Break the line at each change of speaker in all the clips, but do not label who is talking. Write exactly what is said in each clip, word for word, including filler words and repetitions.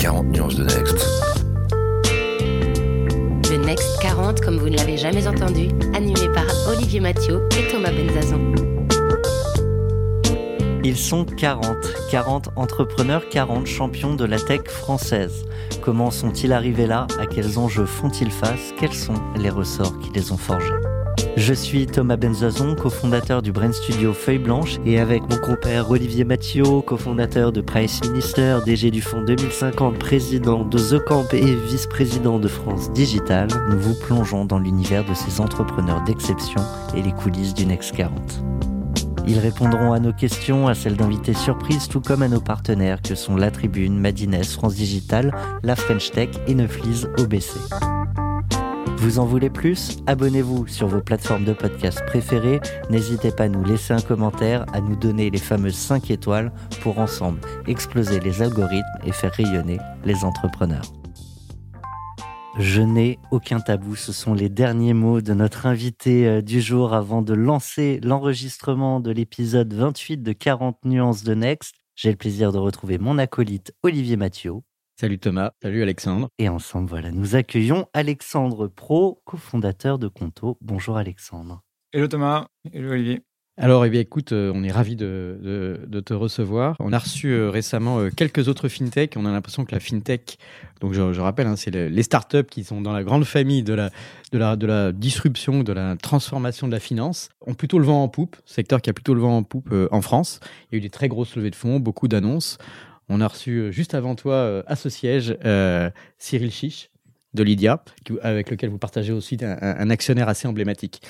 quarante nuances de Next.
Le Next quarante, comme vous ne l'avez jamais entendu, animé par Olivier Mathieu et Thomas Benzazon.
Ils sont quarante, quarante entrepreneurs, quarante champions de la tech française. Comment sont-ils arrivés là? À quels enjeux font-ils face? Quels sont les ressorts qui les ont forgés? Je suis Thomas Benzazon, cofondateur du Brain Studio Feuille Blanche, et avec mon compère Olivier Mathieu, cofondateur de Price Minister, D G du fonds deux mille cinquante, président de The Camp et vice-président de France Digital, nous vous plongeons dans l'univers de ces entrepreneurs d'exception et les coulisses du Next quarante. Ils répondront à nos questions, à celles d'invités surprises, tout comme à nos partenaires que sont La Tribune, Madines, France Digital, La French Tech et Neuflize O B C. Vous en voulez plus? Abonnez-vous sur vos plateformes de podcast préférées. N'hésitez pas à nous laisser un commentaire, à nous donner les fameuses cinq étoiles pour ensemble exploser les algorithmes et faire rayonner les entrepreneurs. Je n'ai aucun tabou, ce sont les derniers mots de notre invité du jour avant de lancer l'enregistrement de l'épisode vingt-huit de quarante nuances de Next. J'ai le plaisir de retrouver mon acolyte Olivier Mathieu.
Salut Thomas, salut Alexandre.
Et ensemble, voilà, nous accueillons Alexandre Pro, cofondateur de Conto. Bonjour Alexandre.
Hello Thomas, hello Olivier.
Alors, eh bien, écoute, euh, on est ravis de, de, de te recevoir. On a reçu euh, récemment euh, quelques autres fintech. On a l'impression que la fintech, donc je, je rappelle, hein, c'est le, les startups qui sont dans la grande famille de la, de, la, de la disruption, de la transformation de la finance, ont plutôt le vent en poupe. Secteur qui a plutôt le vent en poupe euh, en France. Il y a eu des très grosses levées de fonds, beaucoup d'annonces. On a reçu euh, juste avant toi, euh, à ce siège, euh, Cyril Chiche de Lydia, qui, avec lequel vous partagez aussi un, un actionnaire assez emblématique.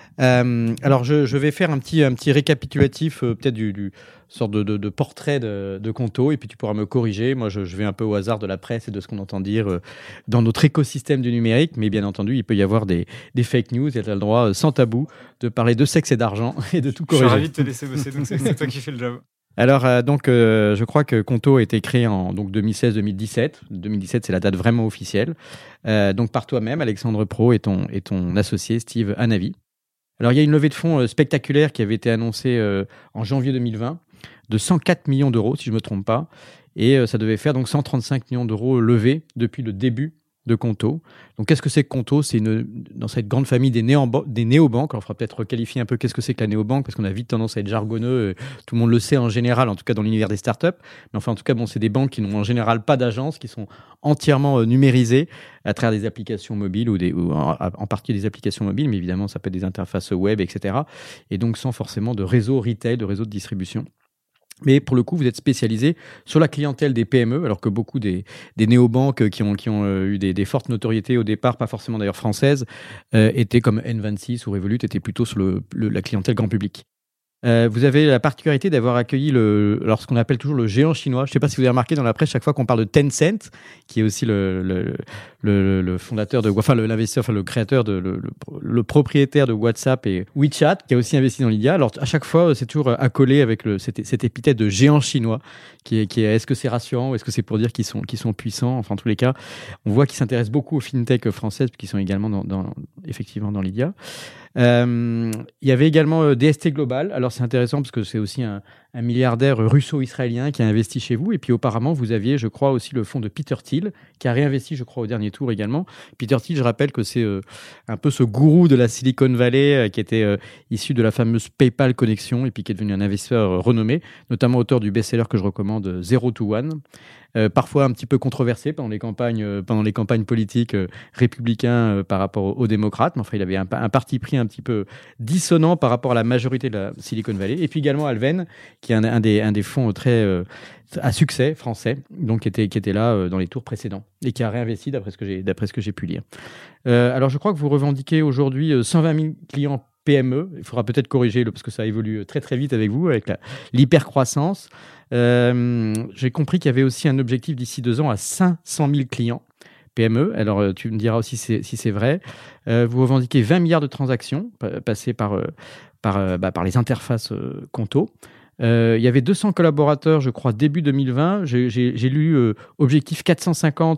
Euh, alors, je, je vais faire un petit, un petit récapitulatif, euh, peut-être du, du sorte de, de, de portrait de, de Conto, et puis tu pourras me corriger. Moi, je, je vais un peu au hasard de la presse et de ce qu'on entend dire euh, dans notre écosystème du numérique, mais bien entendu, il peut y avoir des, des fake news, et tu as le droit, euh, sans tabou, de parler de sexe et d'argent et de tout corriger.
Je suis ravi de te laisser bosser, donc c'est, c'est toi qui fais le job.
Alors, euh, donc, euh, je crois que Conto a été créé en donc, deux mille seize deux mille dix-sept. deux mille dix-sept, c'est la date vraiment officielle. Euh, donc, par toi-même, Alexandre Pro et ton, et ton associé, Steve Hanavi. Alors, il y a une levée de fonds euh, spectaculaire qui avait été annoncée euh, en janvier deux mille vingt de cent quatre millions d'euros, si je ne me trompe pas. Et euh, ça devait faire donc cent trente-cinq millions d'euros levés depuis le début de Conto. Donc, qu'est-ce que c'est que Conto? C'est une, dans cette grande famille des, néo- des néobanques. Alors, il faudra peut-être qualifier un peu qu'est-ce que c'est que la néobanque, parce qu'on a vite tendance à être jargonneux. Tout le monde le sait en général, en tout cas dans l'univers des startups. Mais enfin, en tout cas, bon, c'est des banques qui n'ont en général pas d'agence, qui sont entièrement euh, numérisées à travers des applications mobiles ou, des, ou en, en partie des applications mobiles, mais évidemment, ça peut être des interfaces web, et cetera. Et donc, sans forcément de réseau retail, de réseau de distribution. Mais pour le coup, vous êtes spécialisé sur la clientèle des P M E, alors que beaucoup des, des néobanques qui ont, qui ont euh, eu des, des fortes notoriétés au départ, pas forcément d'ailleurs françaises, euh, étaient comme N vingt-six ou Revolut, étaient plutôt sur le, le, la clientèle grand public. Euh, vous avez la particularité d'avoir accueilli le, alors ce qu'on appelle toujours le géant chinois. Je ne sais pas si vous avez remarqué dans la presse, chaque fois qu'on parle de Tencent, qui est aussi le, le, le, le fondateur de, enfin le, l'investisseur, enfin le créateur, de, le, le, le propriétaire de WhatsApp et WeChat, qui a aussi investi dans Lydia. Alors à chaque fois, c'est toujours accolé avec le, cette, cette épithète de géant chinois, qui est, qui est, est-ce que c'est rassurant ou est-ce que c'est pour dire qu'ils sont, qu'ils sont puissants? Enfin, en tous les cas, on voit qu'ils s'intéressent beaucoup aux fintech françaises, qui sont également dans, dans, effectivement dans Lydia. Euh, il y avait également euh, D S T Global. Alors c'est intéressant parce que c'est aussi un, un milliardaire russo-israélien qui a investi chez vous. Et puis auparavant, vous aviez, je crois, aussi le fonds de Peter Thiel qui a réinvesti, je crois, au dernier tour également. Peter Thiel, je rappelle que c'est euh, un peu ce gourou de la Silicon Valley euh, qui était euh, issu de la fameuse PayPal Connexion et puis qui est devenu un investisseur euh, renommé, notamment auteur du best-seller que je recommande, Zero to One. Euh, parfois un petit peu controversé pendant les campagnes, euh, pendant les campagnes politiques euh, républicains euh, par rapport aux, aux démocrates. Mais enfin, il avait un, un parti pris un petit peu dissonant par rapport à la majorité de la Silicon Valley. Et puis également Alven, qui est un, un, des, un des fonds très euh, à succès français, donc qui était, qui était là euh, dans les tours précédents et qui a réinvesti d'après ce que j'ai, d'après ce que j'ai pu lire. Euh, alors je crois que vous revendiquez aujourd'hui euh, cent vingt mille clients P M E. Il faudra peut-être corriger parce que ça évolue très très vite avec vous, avec la, l'hypercroissance. Euh, j'ai compris qu'il y avait aussi un objectif d'ici deux ans à cinq cent mille clients P M E. Alors, tu me diras aussi si c'est, si c'est vrai. Euh, vous revendiquez vingt milliards de transactions p- passées par, euh, par, euh, bah, par les interfaces euh, Conto. Euh, il y avait deux cents collaborateurs, je crois, début deux mille vingt. J'ai, j'ai, j'ai lu euh, objectif quatre cent cinquante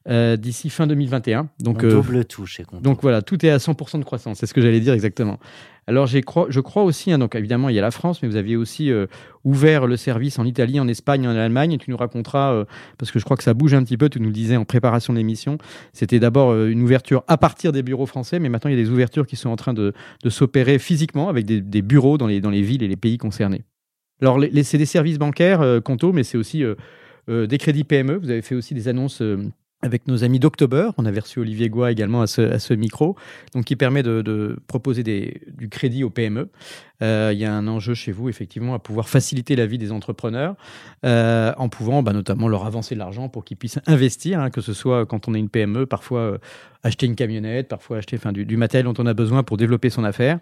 euh, d'ici fin deux mille vingt et un. Donc,
On
euh,
double tout chez Conto.
donc voilà, tout est à cent pour cent de croissance, c'est ce que j'allais dire exactement. Alors j'ai cro- je crois aussi, hein, donc évidemment il y a la France, mais vous aviez aussi euh, ouvert le service en Italie, en Espagne, en Allemagne, et tu nous raconteras, euh, parce que je crois que ça bouge un petit peu, tu nous le disais en préparation de l'émission, c'était d'abord euh, une ouverture à partir des bureaux français, mais maintenant il y a des ouvertures qui sont en train de, de s'opérer physiquement avec des, des bureaux dans les, dans les villes et les pays concernés. Alors les, les- c'est des services bancaires, euh, Conto, mais c'est aussi euh, euh, des crédits P M E, vous avez fait aussi des annonces... euh, avec nos amis d'October, on avait reçu Olivier Goua également à ce, à ce micro, donc qui permet de, de proposer des, du crédit aux P M E. Euh, il y a un enjeu chez vous, effectivement, à pouvoir faciliter la vie des entrepreneurs, euh, en pouvant bah, notamment leur avancer de l'argent pour qu'ils puissent investir, hein, que ce soit quand on est une P M E, parfois euh, acheter une camionnette, parfois acheter enfin, du, du matériel dont on a besoin pour développer son affaire.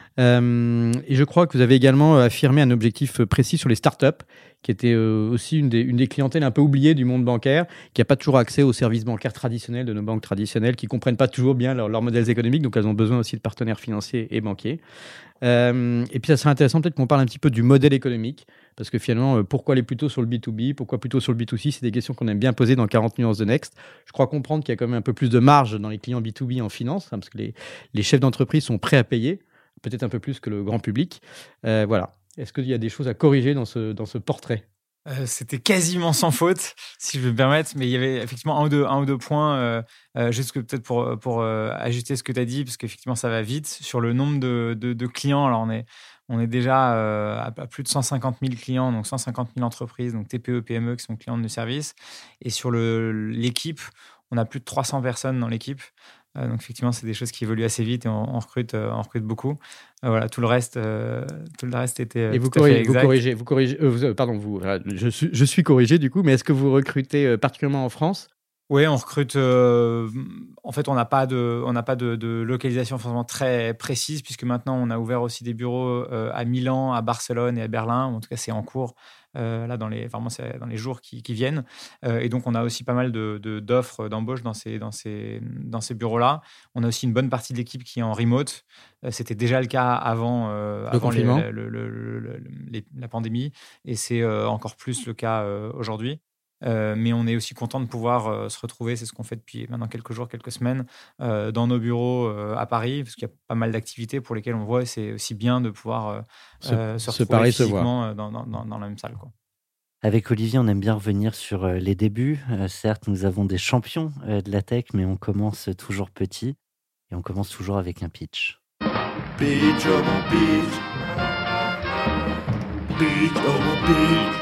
Euh, et je crois que vous avez également affirmé un objectif précis sur les startups, qui était euh, aussi une des, une des clientèles un peu oubliées du monde bancaire, qui n'a pas toujours accès aux services bancaires traditionnels de nos banques traditionnelles, qui ne comprennent pas toujours bien leur- leurs modèles économiques, donc elles ont besoin aussi de partenaires financiers et banquiers. Euh, et puis ça serait intéressant peut-être qu'on parle un petit peu du modèle économique, parce que finalement, euh, pourquoi aller plutôt sur le B deux B, pourquoi plutôt sur le B deux C, c'est des questions qu'on aime bien poser dans quarante nuances de Next. Je crois comprendre qu'il y a quand même un peu plus de marge dans les clients B deux B en finance, hein, parce que les, les chefs d'entreprise sont prêts à payer, peut-être un peu plus que le grand public. Euh, voilà. Est-ce qu'il y a des choses à corriger dans ce, dans ce portrait ?
Euh, c'était quasiment sans faute, si je veux me permettre, mais il y avait effectivement un ou deux, un ou deux points, euh, euh, juste que peut-être pour, pour euh, ajuster ce que tu as dit, parce qu'effectivement ça va vite, sur le nombre de, de, de clients. Alors on est, on est déjà euh, à, à plus de cent cinquante mille clients, donc cent cinquante mille entreprises, donc T P E, P M E qui sont clients de nos services. Et sur le, l'équipe, on a plus de trois cents personnes dans l'équipe. Euh, donc effectivement, c'est des choses qui évoluent assez vite et on, on recrute, euh, on recrute beaucoup. Euh, voilà, tout le reste, euh, tout le reste était euh,
Et vous,
tout à fait
corrigez, vous
exact.
corrigez, vous corrigez, euh, vous, euh, pardon, vous, euh, je suis, je suis corrigé du coup, mais est-ce que vous recrutez euh, particulièrement en France ?
Oui, on recrute. Euh, en fait, on n'a pas de, on n'a pas de, de localisation forcément très précise, puisque maintenant on a ouvert aussi des bureaux euh, à Milan, à Barcelone et à Berlin. En tout cas, c'est en cours euh, là dans les, vraiment c'est dans les jours qui, qui viennent. Euh, et donc, on a aussi pas mal de, de, d'offres d'embauche dans ces, dans ces, dans ces bureaux-là. On a aussi une bonne partie de l'équipe qui est en remote. Euh, c'était déjà le cas avant, euh,
Le
avant les-
confinement.
le- le- le- le- les- la pandémie, et c'est euh, encore plus le cas euh, aujourd'hui. Euh, mais on est aussi content de pouvoir euh, se retrouver, c'est ce qu'on fait depuis maintenant quelques jours, quelques semaines, euh, dans nos bureaux euh, à Paris, parce qu'il y a pas mal d'activités pour lesquelles on voit, et c'est aussi bien de pouvoir euh,
Se-
euh, se
se
retrouver
parler, se
physiquement euh, dans, dans, dans, dans la même salle, quoi.
Avec Olivier, on aime bien revenir sur euh, les débuts. Euh, certes, nous avons des champions euh, de la tech, mais on commence toujours petit et on commence toujours avec un pitch.
Beach, oh mon beach. Beach, oh mon beach.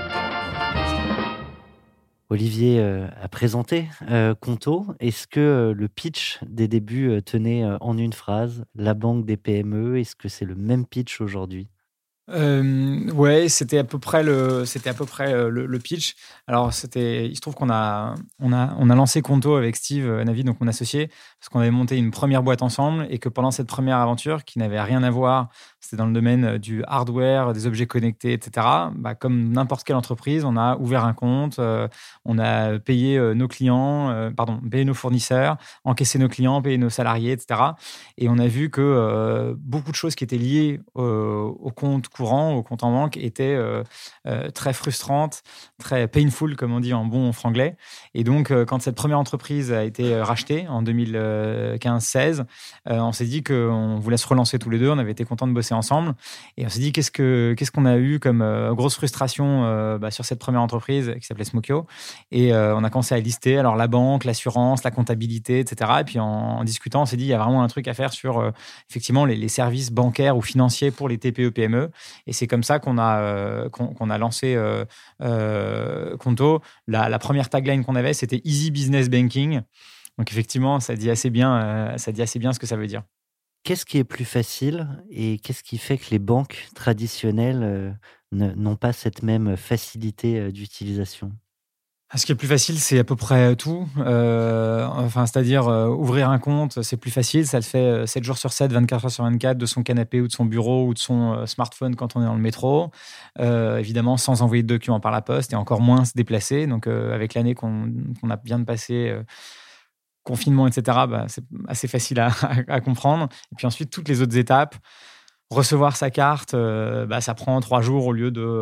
Olivier euh, a présenté euh, Conto. Est-ce que euh, le pitch des débuts euh, tenait euh, en une phrase, la banque des P M E? Est-ce que c'est le même pitch aujourd'hui?
Euh, ouais, c'était à peu près le, c'était à peu près euh, le, le pitch. Alors c'était, il se trouve qu'on a, on a, on a lancé Conto avec Steve euh, Navi, donc mon associé, parce qu'on avait monté une première boîte ensemble et que pendant cette première aventure, qui n'avait rien à voir, c'était dans le domaine du hardware, des objets connectés, et cetera. Bah, comme n'importe quelle entreprise, on a ouvert un compte, euh, on a payé euh, nos clients, euh, pardon, payé nos fournisseurs, encaissé nos clients, payé nos salariés, et cetera. Et on a vu que euh, beaucoup de choses qui étaient liées euh, au compte courant, au compte en banque, étaient euh, euh, très frustrantes, très painful, comme on dit en bon franglais. Et donc, euh, quand cette première entreprise a été euh, rachetée en deux mille quinze seize, euh, on s'est dit qu'on voulait se relancer tous les deux. On avait été contents de bosser ensemble. Et on s'est dit, qu'est-ce, que, qu'est-ce qu'on a eu comme euh, grosse frustration euh, bah, sur cette première entreprise qui s'appelait Smokyo. Et euh, on a commencé à lister alors la banque, l'assurance, la comptabilité, et cetera. Et puis, en, en discutant, on s'est dit, il y a vraiment un truc à faire sur euh, effectivement les, les services bancaires ou financiers pour les T P E P M E. Et c'est comme ça qu'on a, euh, qu'on, qu'on a lancé euh, euh, Conto. La, la première tagline qu'on avait, c'était Easy Business Banking. Donc effectivement, ça dit assez bien, euh, ça dit assez bien ce que ça veut dire.
Qu'est-ce qui est plus facile et qu'est-ce qui fait que les banques traditionnelles euh, ne- n'ont pas cette même facilité euh, d'utilisation?
Ce qui est plus facile, c'est à peu près tout. Euh, enfin, c'est-à-dire euh, ouvrir un compte, c'est plus facile. Ça le fait sept jours sur sept, vingt-quatre heures sur vingt-quatre, de son canapé ou de son bureau ou de son euh, smartphone quand on est dans le métro. Euh, évidemment, sans envoyer de documents par la poste et encore moins se déplacer. Donc, euh, avec l'année qu'on, qu'on a bien de passer, euh, confinement, et cetera, bah, c'est assez facile à, à, à comprendre. Et puis ensuite, toutes les autres étapes. Recevoir sa carte, euh, bah, ça prend trois jours au lieu de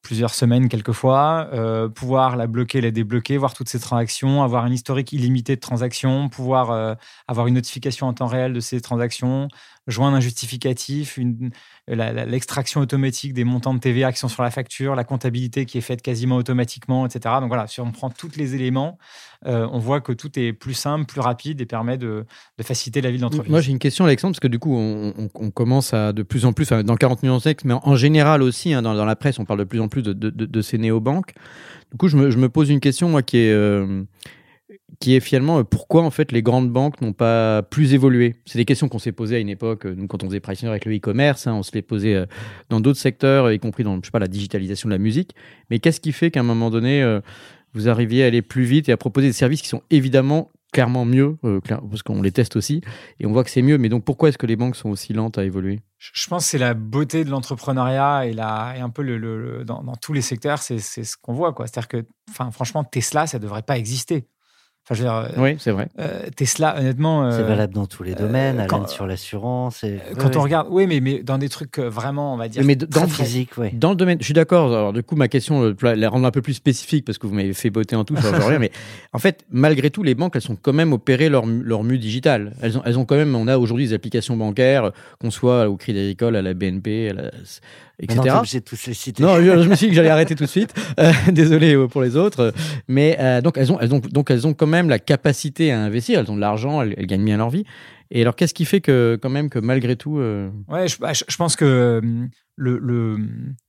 plusieurs semaines quelquefois, euh, pouvoir la bloquer, la débloquer, voir toutes ces transactions, avoir un historique illimité de transactions, pouvoir euh, avoir une notification en temps réel de ces transactions, joindre un justificatif, une, la, la, l'extraction automatique des montants de T V A qui sont sur la facture, la comptabilité qui est faite quasiment automatiquement, et cetera. Donc voilà, si on prend tous les éléments, euh, on voit que tout est plus simple, plus rapide et permet de, de faciliter la vie de l'entreprise.
Moi, j'ai une question, Alexandre, parce que du coup, on, on, on commence à de plus en plus, enfin, dans quarante millions d'ex, mais en, en général aussi, hein, dans, dans la presse, on parle de plus en plus de, de, de, de ces néobanques. Du coup, je me, je me pose une question, moi, qui est, euh, qui est finalement, euh, pourquoi, en fait, les grandes banques n'ont pas plus évolué ? C'est des questions qu'on s'est posées à une époque, euh, nous, quand on faisait Pricener avec le e-commerce, hein, on se les posait euh, dans d'autres secteurs, y compris dans, je sais pas, la digitalisation de la musique. Mais qu'est-ce qui fait qu'à un moment donné, euh, vous arriviez à aller plus vite et à proposer des services qui sont évidemment clairement mieux, euh, clair, parce qu'on les teste aussi, et on voit que c'est mieux. Mais donc, pourquoi est-ce que les banques sont aussi lentes à évoluer ?
Je pense que c'est la beauté de l'entrepreneuriat et, la, et un peu le, le, le, dans, dans tous les secteurs, c'est, c'est ce qu'on voit, quoi. C'est-à-dire que, enfin, franchement, Tesla, ça ne devrait pas exister. Enfin, je veux dire,
oui, c'est vrai.
Euh, Tesla, honnêtement... Euh,
c'est valable dans tous les domaines, euh,
quand,
Alain sur l'assurance. Et...
Quand
oui,
on
oui.
regarde... Oui, mais, mais dans des trucs vraiment, on va dire...
Mais dans
très
le
physique, oui.
Dans le domaine... Je suis d'accord. Alors, du coup, ma question, je la rendre un peu plus spécifique, parce que vous m'avez fait botter en tout, ça va rien, mais en fait, malgré tout, les banques, elles sont quand même opérées leur, leur mue digitale. Elles ont, elles ont quand même... On a aujourd'hui des applications bancaires, qu'on soit au Crédit Agricole, à la B N P, à la... et cetera.
Non, t'es obligé de tous les citer.
Non, je, je me suis dit que j'allais arrêter tout de suite. Euh, désolé pour les autres. Mais euh, donc, elles ont, elles ont, donc, elles ont quand même la capacité à investir. Elles ont de l'argent, elles, elles gagnent bien leur vie. Et alors, qu'est-ce qui fait que, quand même, que malgré tout... Euh...
Ouais, je, je pense que le, le,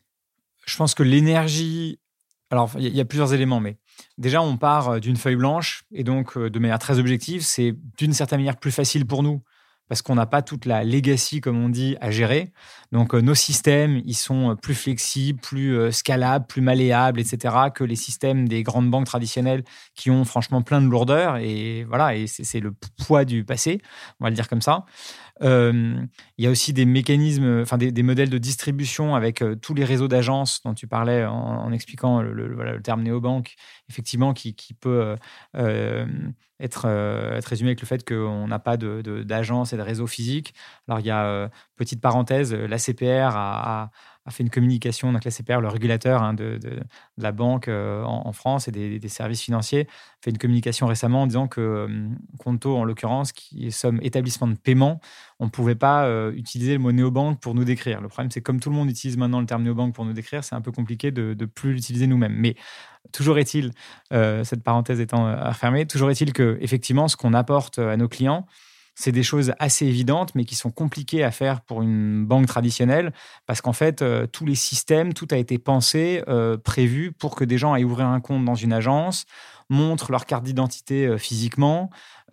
je pense que l'énergie... Alors, il y, y a plusieurs éléments, mais déjà, on part d'une feuille blanche. Et donc, de manière très objective, c'est d'une certaine manière plus facile pour nous, parce qu'on n'a pas toute la legacy, comme on dit, à gérer. Donc, euh, nos systèmes, ils sont plus flexibles, plus euh, scalables, plus malléables, et cetera, que les systèmes des grandes banques traditionnelles qui ont franchement plein de lourdeur. Et voilà, et c'est, c'est le poids du passé, on va le dire comme ça. Euh, il y a aussi des mécanismes, enfin des, des modèles de distribution avec euh, tous les réseaux d'agences dont tu parlais en, en expliquant le, le, voilà, le terme néobanque, effectivement, qui, qui peut euh, euh, être, euh, être résumé avec le fait qu'on n'a pas de, de, d'agence et de réseau physique. Alors, il y a, euh, petite parenthèse, l'A C P R a, a, a fait une communication, donc l'A C P R, le régulateur hein, de, de, de la banque euh, en, en France et des, des services financiers, a fait une communication récemment en disant que euh, Conto, en l'occurrence, qui sommes établissement de paiement, on ne pouvait pas euh, utiliser le mot néobanque pour nous décrire. Le problème, c'est que comme tout le monde utilise maintenant le terme néobanque pour nous décrire, c'est un peu compliqué de ne plus l'utiliser nous-mêmes. Mais toujours est-il, euh, cette parenthèse étant euh, refermée, toujours est-il que, effectivement, ce qu'on apporte à nos clients, c'est des choses assez évidentes, mais qui sont compliquées à faire pour une banque traditionnelle, parce qu'en fait, euh, tous les systèmes, tout a été pensé, euh, prévu pour que des gens aillent ouvrir un compte dans une agence, montrent leur carte d'identité euh, physiquement,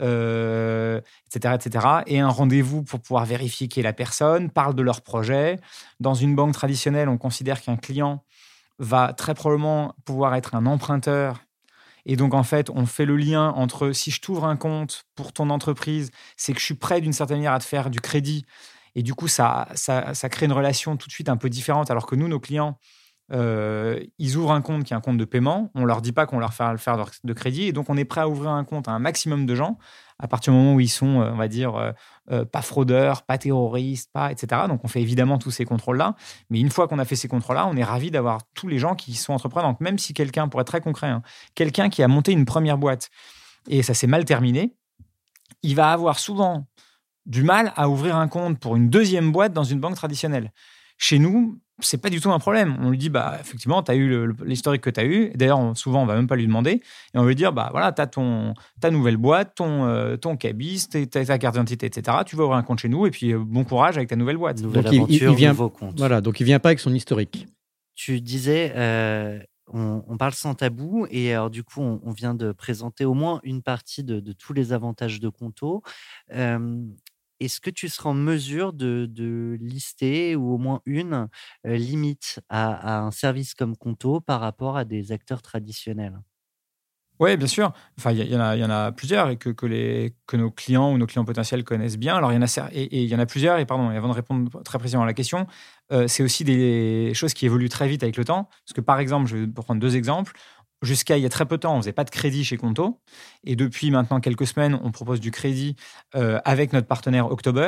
euh, et cetera, et cetera, et un rendez-vous pour pouvoir vérifier qui est la personne, parlent de leur projet. Dans une banque traditionnelle, on considère qu'un client va très probablement pouvoir être un emprunteur. Et donc, en fait, on fait le lien entre si je t'ouvre un compte pour ton entreprise, c'est que je suis prêt d'une certaine manière à te faire du crédit. Et du coup, ça, ça, ça crée une relation tout de suite un peu différente. Alors que nous, nos clients, euh, ils ouvrent un compte qui est un compte de paiement. On ne leur dit pas qu'on leur fait le faire de crédit. Et donc, on est prêt à ouvrir un compte à un maximum de gens à partir du moment où ils sont, on va dire, euh, euh, pas fraudeurs, pas terroristes, pas, et cetera. Donc, on fait évidemment tous ces contrôles-là. Mais une fois qu'on a fait ces contrôles-là, on est ravis d'avoir tous les gens qui sont entrepreneurs. Donc, même si quelqu'un, pour être très concret, hein, quelqu'un qui a monté une première boîte et ça s'est mal terminé, il va avoir souvent du mal à ouvrir un compte pour une deuxième boîte dans une banque traditionnelle. Chez nous, c'est pas du tout un problème. On lui dit, bah, effectivement, tu as eu le, l'historique que tu as eu. D'ailleurs, on, souvent, on va même pas lui demander. Et on va lui dire, bah, voilà, tu as ton, ta nouvelle boîte, ton, euh, ton cabis, ta, ta carte d'identité, et cetera. Tu vas ouvrir un compte chez nous et puis euh, bon courage avec ta nouvelle boîte.
Nouvelle
donc,
aventure,
il, il vient,
nouveau compte.
Voilà, donc il vient pas avec son historique.
Tu disais, euh, on, on parle sans tabou et alors du coup, on, on vient de présenter au moins une partie de, de tous les avantages de Conto. Euh, Est-ce que tu seras en mesure de, de lister ou au moins une euh, limite à, à un service comme Conto par rapport à des acteurs traditionnels ?
Oui, bien sûr. Enfin, il y, y, y en a plusieurs et que, que, les, que nos clients ou nos clients potentiels connaissent bien. Alors, il y en a, et il y en a plusieurs. Et pardon, et avant de répondre très précisément à la question, euh, c'est aussi des choses qui évoluent très vite avec le temps. Parce que, par exemple, je vais prendre deux exemples. Jusqu'à il y a très peu de temps, on ne faisait pas de crédit chez Conto. Et depuis maintenant quelques semaines, on propose du crédit euh, avec notre partenaire October.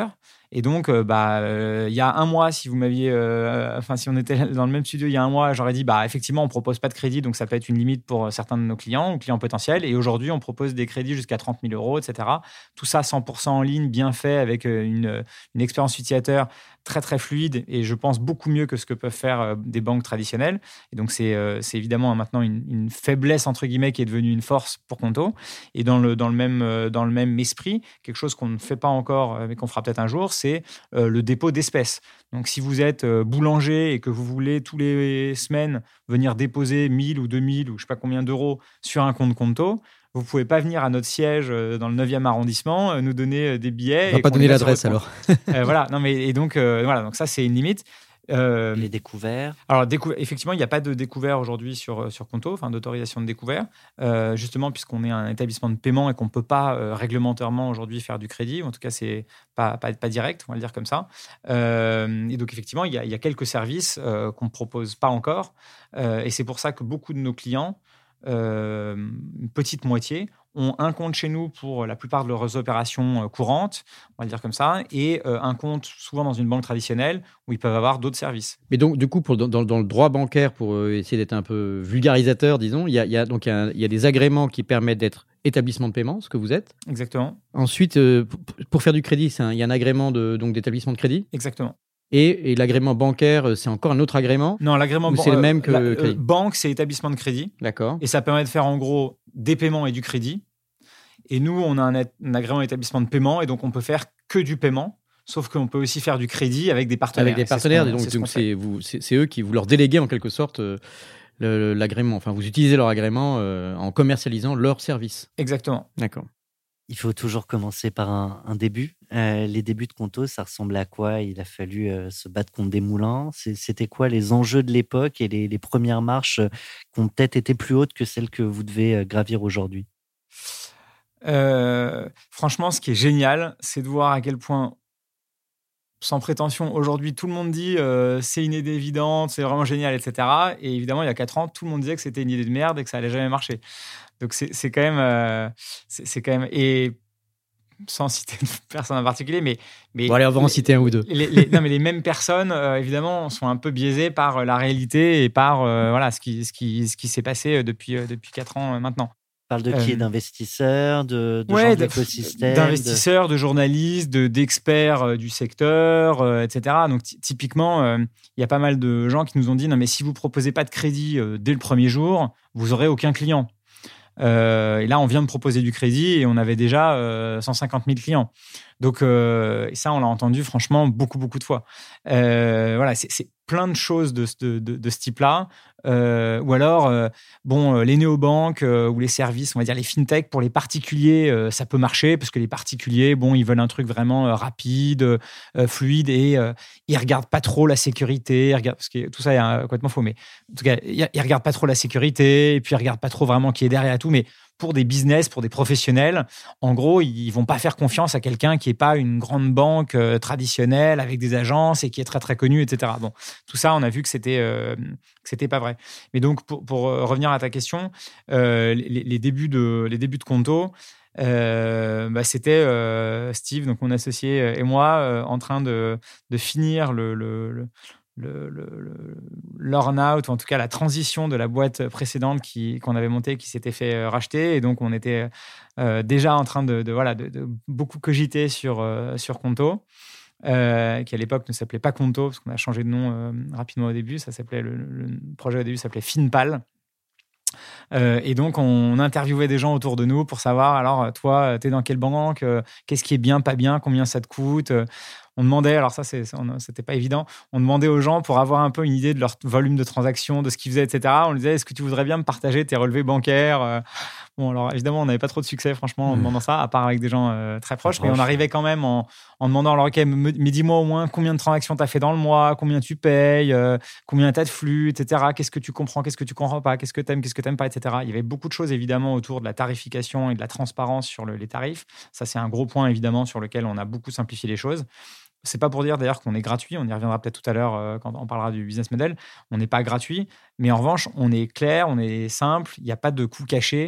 Et donc, euh, bah, euh, il y a un mois, si vous m'aviez, euh, enfin, si on était dans le même studio il y a un mois, j'aurais dit, bah, effectivement, on propose pas de crédit, donc ça peut être une limite pour certains de nos clients ou clients potentiels. Et aujourd'hui, on propose des crédits jusqu'à trente mille euros, et cetera. Tout ça cent pour cent en ligne, bien fait, avec une, une expérience utilisateur très, très fluide et je pense beaucoup mieux que ce que peuvent faire euh, des banques traditionnelles. Et donc, c'est, euh, c'est évidemment maintenant une, une faiblesse, entre guillemets, qui est devenue une force pour Conto. Et dans le, dans le, même, euh, dans le même esprit, quelque chose qu'on ne fait pas encore, euh, mais qu'on fera peut-être un jour, c'est euh, le dépôt d'espèces. Donc, si vous êtes euh, boulanger et que vous voulez tous les semaines venir déposer mille ou deux mille ou je ne sais pas combien d'euros sur un compte Conto, vous ne pouvez pas venir à notre siège dans le neuvième arrondissement, nous donner des billets.
On ne va pas donner l'adresse alors.
euh, voilà, non, mais, et donc, euh, voilà, donc ça, c'est une limite.
Euh, les découverts.
Alors, décou- effectivement, il n'y a pas de découvert aujourd'hui sur, sur Conto, enfin d'autorisation de découvert, euh, justement puisqu'on est un établissement de paiement et qu'on ne peut pas euh, réglementairement aujourd'hui faire du crédit, en tout cas, c'est pas, pas, pas direct, on va le dire comme ça. Euh, et donc, effectivement, il y a, il y a quelques services euh, qu'on ne propose pas encore. Euh, et c'est pour ça que beaucoup de nos clients, Euh, une petite moitié, ont un compte chez nous pour la plupart de leurs opérations euh, courantes, on va le dire comme ça, et euh, un compte souvent dans une banque traditionnelle où ils peuvent avoir d'autres services.
Mais donc, du coup, pour, dans, dans le droit bancaire, pour euh, essayer d'être un peu vulgarisateur, disons, il y a, il y a, donc, il y a, il y a des agréments qui permettent d'être établissement de paiement, ce que vous êtes.
Exactement.
Ensuite, euh, pour, pour faire du crédit, c'est un, il y a un agrément de, donc, d'établissement de crédit.
Exactement.
Et, et l'agrément bancaire, c'est encore un autre agrément?
Non, l'agrément
ban- c'est le même que
la,
euh,
banque, c'est établissement de crédit.
D'accord.
Et ça permet de faire en gros des paiements et du crédit. Et nous, on a un, un agrément établissement de paiement et donc on peut faire que du paiement. Sauf qu'on peut aussi faire du crédit avec des partenaires.
Avec des partenaires,
c'est
donc
c'est,
donc c'est, vous, c'est, c'est eux qui vous leur déléguez en quelque sorte euh, le, l'agrément. Enfin, vous utilisez leur agrément euh, en commercialisant leur service.
Exactement.
D'accord.
Il faut toujours commencer par un, un début. Euh, les débuts de Conto, ça ressemblait à quoi? Il a fallu euh, se battre contre des moulins. C'est, c'était quoi les enjeux de l'époque et les, les premières marches euh, qui ont peut-être été plus hautes que celles que vous devez euh, gravir aujourd'hui?
euh, Franchement, ce qui est génial, c'est de voir à quel point, sans prétention, aujourd'hui, tout le monde dit euh, c'est une idée évidente, c'est vraiment génial, et cetera. Et évidemment, il y a quatre ans, tout le monde disait que c'était une idée de merde et que ça allait jamais marcher. Donc, c'est, c'est quand même... Euh, c'est, c'est quand même et sans citer une personne en particulier, mais... mais
bon, allez, on va en citer un ou deux.
Les, les, non, mais les mêmes personnes, euh, évidemment, sont un peu biaisées par la réalité et par euh, voilà, ce, qui, ce, qui, ce qui s'est passé depuis, euh, depuis quatre ans euh, maintenant.
On parle de qui?
Euh,
D'investisseurs, de, de
ouais,
gens de l'écosystème?
D'investisseurs, de, de journalistes, de, d'experts euh, du secteur, euh, et cetera. Donc, t- typiquement, il euh, y a pas mal de gens qui nous ont dit « Non, mais si vous ne proposez pas de crédit euh, dès le premier jour, vous n'aurez aucun client. » Euh, et là, on vient de proposer du crédit et on avait déjà euh, cent cinquante mille clients. Donc, euh, et ça, on l'a entendu franchement beaucoup, beaucoup de fois. Euh, voilà, c'est, c'est plein de choses de, de, de, de ce type-là. Euh, ou alors, euh, bon, les néobanques euh, ou les services, on va dire les fintech, pour les particuliers, euh, ça peut marcher parce que les particuliers, bon, ils veulent un truc vraiment euh, rapide, euh, fluide et euh, ils regardent pas trop la sécurité. Ils regardent, parce que tout ça est euh, complètement faux, mais en tout cas, ils, ils regardent pas trop la sécurité et puis ils regardent pas trop vraiment qui est derrière et tout. Mais pour des business, pour des professionnels, en gros, ils vont pas faire confiance à quelqu'un qui est pas une grande banque euh, traditionnelle avec des agences et qui est très très connu, et cetera. Bon, tout ça, on a vu que c'était euh, que c'était pas vrai. Mais donc, pour, pour revenir à ta question, euh, les, les débuts de les débuts de Conto, euh, bah, c'était euh, Steve, donc mon associé, et moi, euh, en train de de finir le, le, le Le, le, le, l'earn-out, ou en tout cas la transition de la boîte précédente qui, qu'on avait montée, qui s'était fait euh, racheter. Et donc, on était euh, déjà en train de, de, voilà, de, de beaucoup cogiter sur, euh, sur Conto, euh, qui à l'époque ne s'appelait pas Conto, parce qu'on a changé de nom euh, rapidement au début. Ça s'appelait, le, le projet au début s'appelait Finpal. Euh, et donc, on interviewait des gens autour de nous pour savoir, alors, toi, t'es dans quelle banque? euh, Qu'est-ce qui est bien, pas bien? Combien ça te coûte? euh, On demandait, alors ça, c'est, c'était pas évident, on demandait aux gens pour avoir un peu une idée de leur volume de transactions, de ce qu'ils faisaient, et cetera. On leur disait, est-ce que tu voudrais bien me partager tes relevés bancaires? Bon, alors évidemment, on n'avait pas trop de succès, franchement, en demandant ça, à part avec des gens euh, très proches. Mais on arrivait quand même en, en demandant, alors, OK, mais dis-moi au moins combien de transactions tu as fait dans le mois, combien tu payes, euh, combien tu as de flux, et cetera. Qu'est-ce que tu comprends, qu'est-ce que tu comprends pas, qu'est-ce que tu aimes, qu'est-ce que tu n'aimes pas, et cetera. Il y avait beaucoup de choses, évidemment, autour de la tarification et de la transparence sur le, les tarifs. Ça, c'est un gros point, évidemment, sur lequel on a beaucoup simplifié les choses. C'est pas pour dire d'ailleurs qu'on est gratuit, on y reviendra peut-être tout à l'heure euh, quand on parlera du business model. On n'est pas gratuit, mais en revanche, on est clair, on est simple, il n'y a pas de coûts cachés.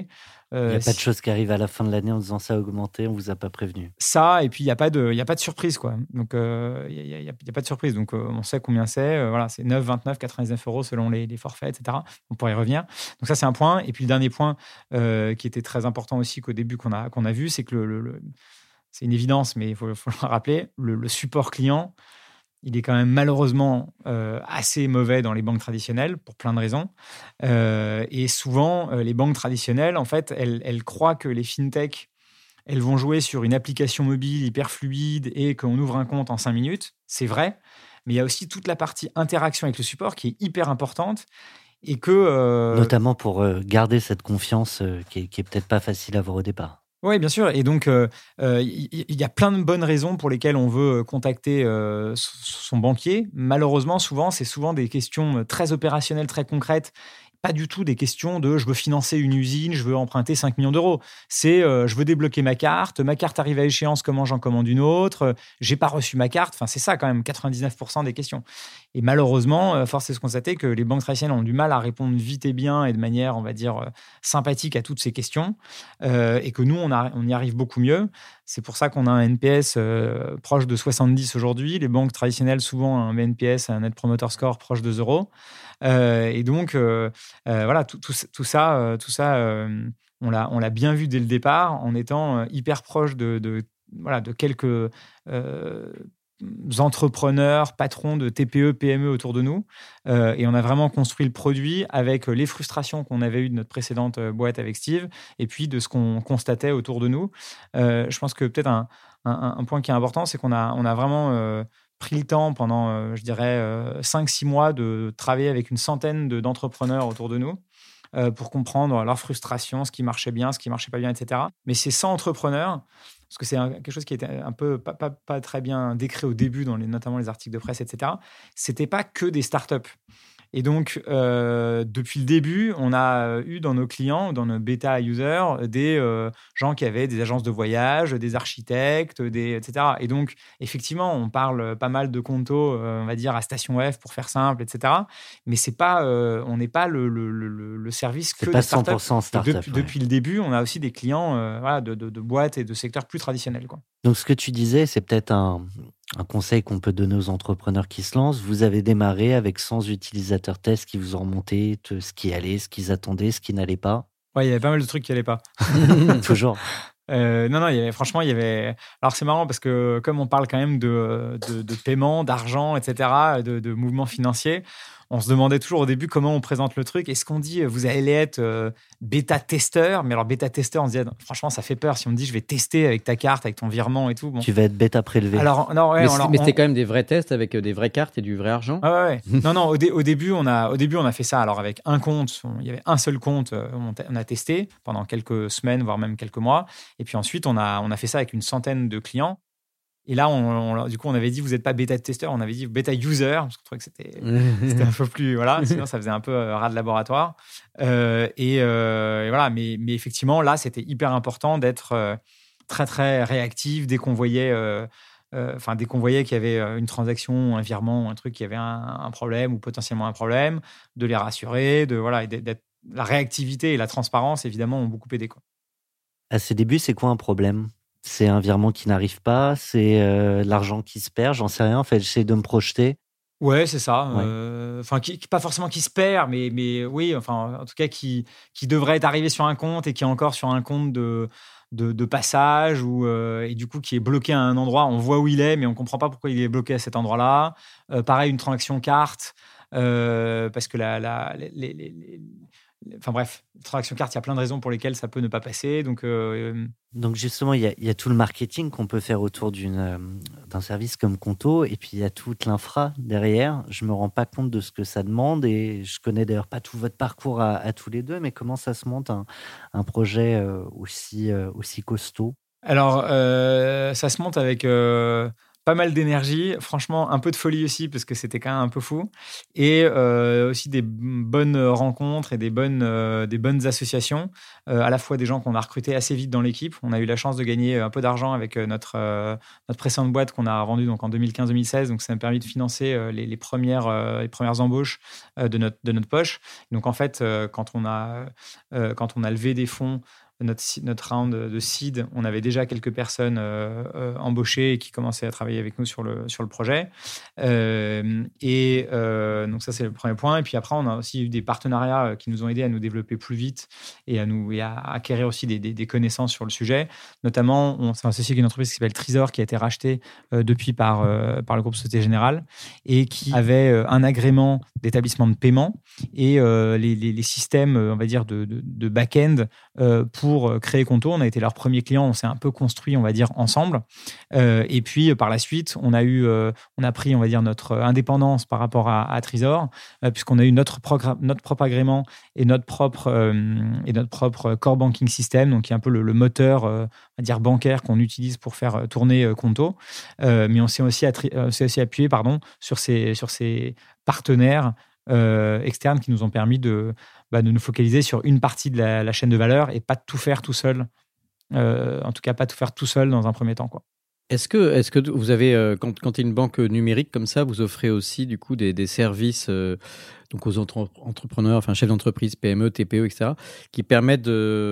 Euh,
Il n'y a pas de
si-
choses qui arrivent à la fin de l'année en disant ça a augmenté, on vous a pas prévenu.
Ça, et puis il n'y a, pas de- il y a pas de surprise, quoi. Donc, euh, il n'y a, il y a- il y a pas de surprise. Donc, euh, on sait combien c'est. Euh, voilà, c'est neuf, vingt-neuf, quatre-vingt-dix-neuf euros selon les, les forfaits, et cetera. On pourrait y revenir. Donc, ça, c'est un point. Et puis, le dernier point euh, qui était très important aussi qu'au début qu'on a, qu'on a vu, c'est que le, le- le- c'est une évidence, mais il faut, faut le rappeler, le, le support client, il est quand même malheureusement euh, assez mauvais dans les banques traditionnelles pour plein de raisons. Euh, et souvent, euh, les banques traditionnelles, en fait, elles, elles croient que les fintechs, elles vont jouer sur une application mobile hyper fluide et qu'on ouvre un compte en cinq minutes. C'est vrai, mais il y a aussi toute la partie interaction avec le support qui est hyper importante et que... euh,
Notamment pour euh, garder cette confiance euh, qui est, qui est peut-être pas facile à avoir au départ.
Oui, bien sûr. Et donc, il euh, euh, y, y a plein de bonnes raisons pour lesquelles on veut contacter euh, son banquier. Malheureusement, souvent, c'est souvent des questions très opérationnelles, très concrètes. Pas du tout des questions de je veux financer une usine, je veux emprunter cinq millions d'euros. C'est euh, je veux débloquer ma carte, ma carte arrive à échéance, comment j'en commande une autre, euh, j'ai pas reçu ma carte. Enfin, c'est ça quand même, quatre-vingt-dix-neuf pour cent des questions. Et malheureusement, euh, force est de constater que les banques traditionnelles ont du mal à répondre vite et bien et de manière, on va dire, euh, sympathique à toutes ces questions. Euh, et que nous, on, a, on y arrive beaucoup mieux. C'est pour ça qu'on a un N P S euh, proche de soixante-dix aujourd'hui. Les banques traditionnelles, souvent, un N P S, un Net Promoter Score proche de zéro. Euh, et donc, euh, euh, voilà, tout, tout, tout ça, euh, tout ça euh, on, l'a, on l'a bien vu dès le départ en étant euh, hyper proche de, de, voilà, de quelques euh, entrepreneurs, patrons de T P E, P M E autour de nous. Euh, et on a vraiment construit le produit avec les frustrations qu'on avait eues de notre précédente boîte avec Steve et puis de ce qu'on constatait autour de nous. Euh, je pense que peut-être un, un, un point qui est important, c'est qu'on a, on a vraiment... Euh, pris le temps pendant, euh, je dirais, euh, cinq six mois de travailler avec une centaine de, d'entrepreneurs autour de nous euh, pour comprendre leurs frustrations, ce qui marchait bien, ce qui marchait pas bien, et cetera. Mais ces cent entrepreneurs, parce que c'est un, quelque chose qui était un peu pas, pas, pas très bien décrit au début, dans les, notamment les articles de presse, et cetera, c'était pas que des startups. Et donc, euh, depuis le début, on a eu dans nos clients, dans nos bêta users, des euh, gens qui avaient des agences de voyage, des architectes, des, et cetera. Et donc, effectivement, on parle pas mal de Conto, euh, on va dire, à Station F pour faire simple, et cetera. Mais c'est pas, euh, on n'est pas le, le, le, le service que
C'est pas
des startups.
cent pour cent start-up.
Depuis,
ouais.
depuis le début, on a aussi des clients euh, voilà, de, de, de boîtes et de secteurs plus traditionnels, quoi.
Donc, ce que tu disais, c'est peut-être un, un conseil qu'on peut donner aux entrepreneurs qui se lancent. Vous avez démarré avec cent utilisateurs tests qui vous ont remonté te- ce qui allait, ce qu'ils attendaient, ce qui n'allait pas.
Ouais, il y avait pas mal de trucs qui n'allaient pas.
Toujours.
Euh, non, non, il y avait, franchement, il y avait. Alors, c'est marrant parce que, comme on parle quand même de, de, de paiement, d'argent, et cetera, de, de mouvements financiers, on se demandait toujours au début comment on présente le truc. Est-ce qu'on dit vous allez être euh, bêta-testeur? Mais alors, bêta-testeur, on se dit, franchement, ça fait peur. Si on me dit je vais tester avec ta carte, avec ton virement et tout. Bon.
Tu vas être bêta prélevé.
Alors, non, ouais,
mais
on-
c'est-
on-
mais c'était quand même des vrais tests avec euh, des vraies cartes et du vrai argent.
Ah ouais, ouais. non, non, au, dé- au, début, on a, au début, on a fait ça. Alors, avec un compte, on- il y avait un seul compte, euh, on, t- on a testé pendant quelques semaines, voire même quelques mois. Et puis ensuite, on a, on a fait ça avec une centaine de clients. Et là, on, on- du coup, on avait dit, vous n'êtes pas bêta-testeur, on avait dit bêta-user, parce qu'on trouvait que c'était, c'était un peu plus... Voilà, sinon, ça faisait un peu euh, rat de laboratoire. Euh, et, euh, et voilà, mais, mais effectivement, là, c'était hyper important d'être euh, très, très réactif dès qu'on voyait... euh, euh, Enfin, dès qu'on voyait qu'il y avait euh, une transaction, un virement, un truc qui avait un, un problème ou potentiellement un problème, de les rassurer, de voilà, et d'être, d'être- la réactivité et la transparence évidemment ont beaucoup aidé, quoi.
À ses débuts, c'est quoi un problème? C'est un virement qui n'arrive pas? C'est euh, l'argent qui se perd? J'en sais rien. En fait, j'essaie de me projeter.
Ouais, c'est ça.
Ouais.
Euh, Enfin, qui, qui- pas forcément qui se perd, mais mais oui, enfin, en tout cas, qui qui devrait être arrivé sur un compte et qui est encore sur un compte de de, de passage ou euh, et du coup qui est bloqué à un endroit. On voit où il est, mais on comprend pas pourquoi il est bloqué à cet endroit-là. Euh, pareil, une transaction carte, euh, parce que la la les, les- les- les- Enfin bref, transaction carte, il y a plein de raisons pour lesquelles ça peut ne pas passer. Donc, euh,
Donc justement, il y a, il y a tout le marketing qu'on peut faire autour d'une, euh, d'un service comme Conto, et puis il y a toute l'infra derrière. Je me rends pas compte de ce que ça demande, et je connais d'ailleurs pas tout votre parcours à, à tous les deux, mais comment ça se monte un, un projet euh, aussi, euh, aussi costaud?
alors, euh, ça se monte avec euh, pas mal d'énergie, franchement, un peu de folie aussi, parce que c'était quand même un peu fou, et euh, aussi des bonnes rencontres et des bonnes, euh, des bonnes associations, euh, à la fois des gens qu'on a recrutés assez vite dans l'équipe. On a eu la chance de gagner un peu d'argent avec euh, notre, euh, notre précédente boîte qu'on a vendue donc, en deux mille quinze deux mille seize, donc ça m'a permis de financer euh, les, les, premières, euh, les premières embauches euh, de, notre, de notre poche. Donc en fait, euh, quand, on a, euh, quand on a levé des fonds, notre, notre round de seed, on avait déjà quelques personnes euh, euh, embauchées et qui commençaient à travailler avec nous sur le, sur le projet. Euh, et euh, donc ça, c'est le premier point. Et puis après, on a aussi eu des partenariats qui nous ont aidés à nous développer plus vite et à, nous, et à acquérir aussi des, des, des connaissances sur le sujet. Notamment, on s'est associé avec une entreprise qui s'appelle Trésor, qui a été rachetée euh, depuis par, euh, par le groupe Société Générale et qui avait euh, un agrément d'établissement de paiement et euh, les, les, les systèmes, on va dire, de, de, de back-end euh, pour créer Conto. On a été leur premier client, on s'est un peu construit, on va dire, ensemble. Euh, et puis, par la suite, on a, eu, euh, on a pris, on va dire, notre indépendance par rapport à, à Trésor, euh, puisqu'on a eu notre, progr- notre propre agrément et notre propre, euh, et notre propre core banking system, donc qui est un peu le, le moteur euh, on va dire, bancaire qu'on utilise pour faire tourner euh, Conto. Euh, mais on s'est aussi, attri- euh, s'est aussi appuyé pardon, sur, ces, sur ces partenaires euh, externes qui nous ont permis de, bah, de nous focaliser sur une partie de la, la chaîne de valeur et pas de tout faire tout seul. Euh, en tout cas, pas tout faire tout seul dans un premier temps, quoi.
Est-ce que, est-ce que vous avez, euh, quand, quand il y a une banque numérique comme ça, vous offrez aussi du coup des, des services euh, donc aux entre- entrepreneurs, enfin chefs d'entreprise, P M E, T P E, et cetera, qui permettent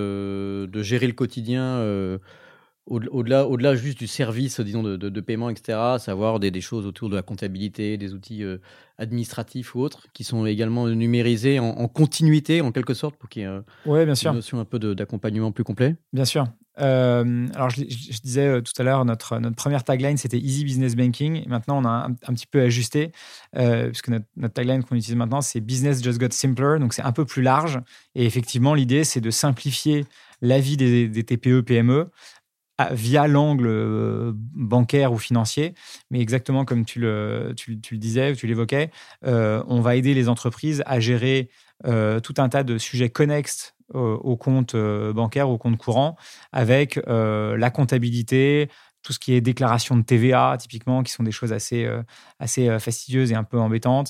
de, de gérer le quotidien euh, au, au-delà, au-delà juste du service, disons, de, de, de paiement, et cetera, savoir des, des choses autour de la comptabilité, des outils euh, administratifs ou autres, qui sont également numérisés en, en continuité, en quelque sorte, pour qu'il y ait euh,
ouais, bien sûr.
une notion un peu de, d'accompagnement plus complet.
Bien sûr. Euh, alors, je, je, je disais euh, tout à l'heure, notre, notre première tagline, c'était Easy Business Banking. Et maintenant, on a un, un petit peu ajusté, euh, puisque notre, notre tagline qu'on utilise maintenant, c'est Business Just Got Simpler. Donc, c'est un peu plus large. Et effectivement, l'idée, c'est de simplifier la vie des, des T P E, P M E à, via l'angle euh, bancaire ou financier. Mais exactement comme tu le, tu, tu le disais, tu l'évoquais, euh, on va aider les entreprises à gérer euh, tout un tas de sujets connexes au compte bancaire, au compte courant, avec euh, la comptabilité, tout ce qui est déclaration de T V A, typiquement, qui sont des choses assez, euh, assez fastidieuses et un peu embêtantes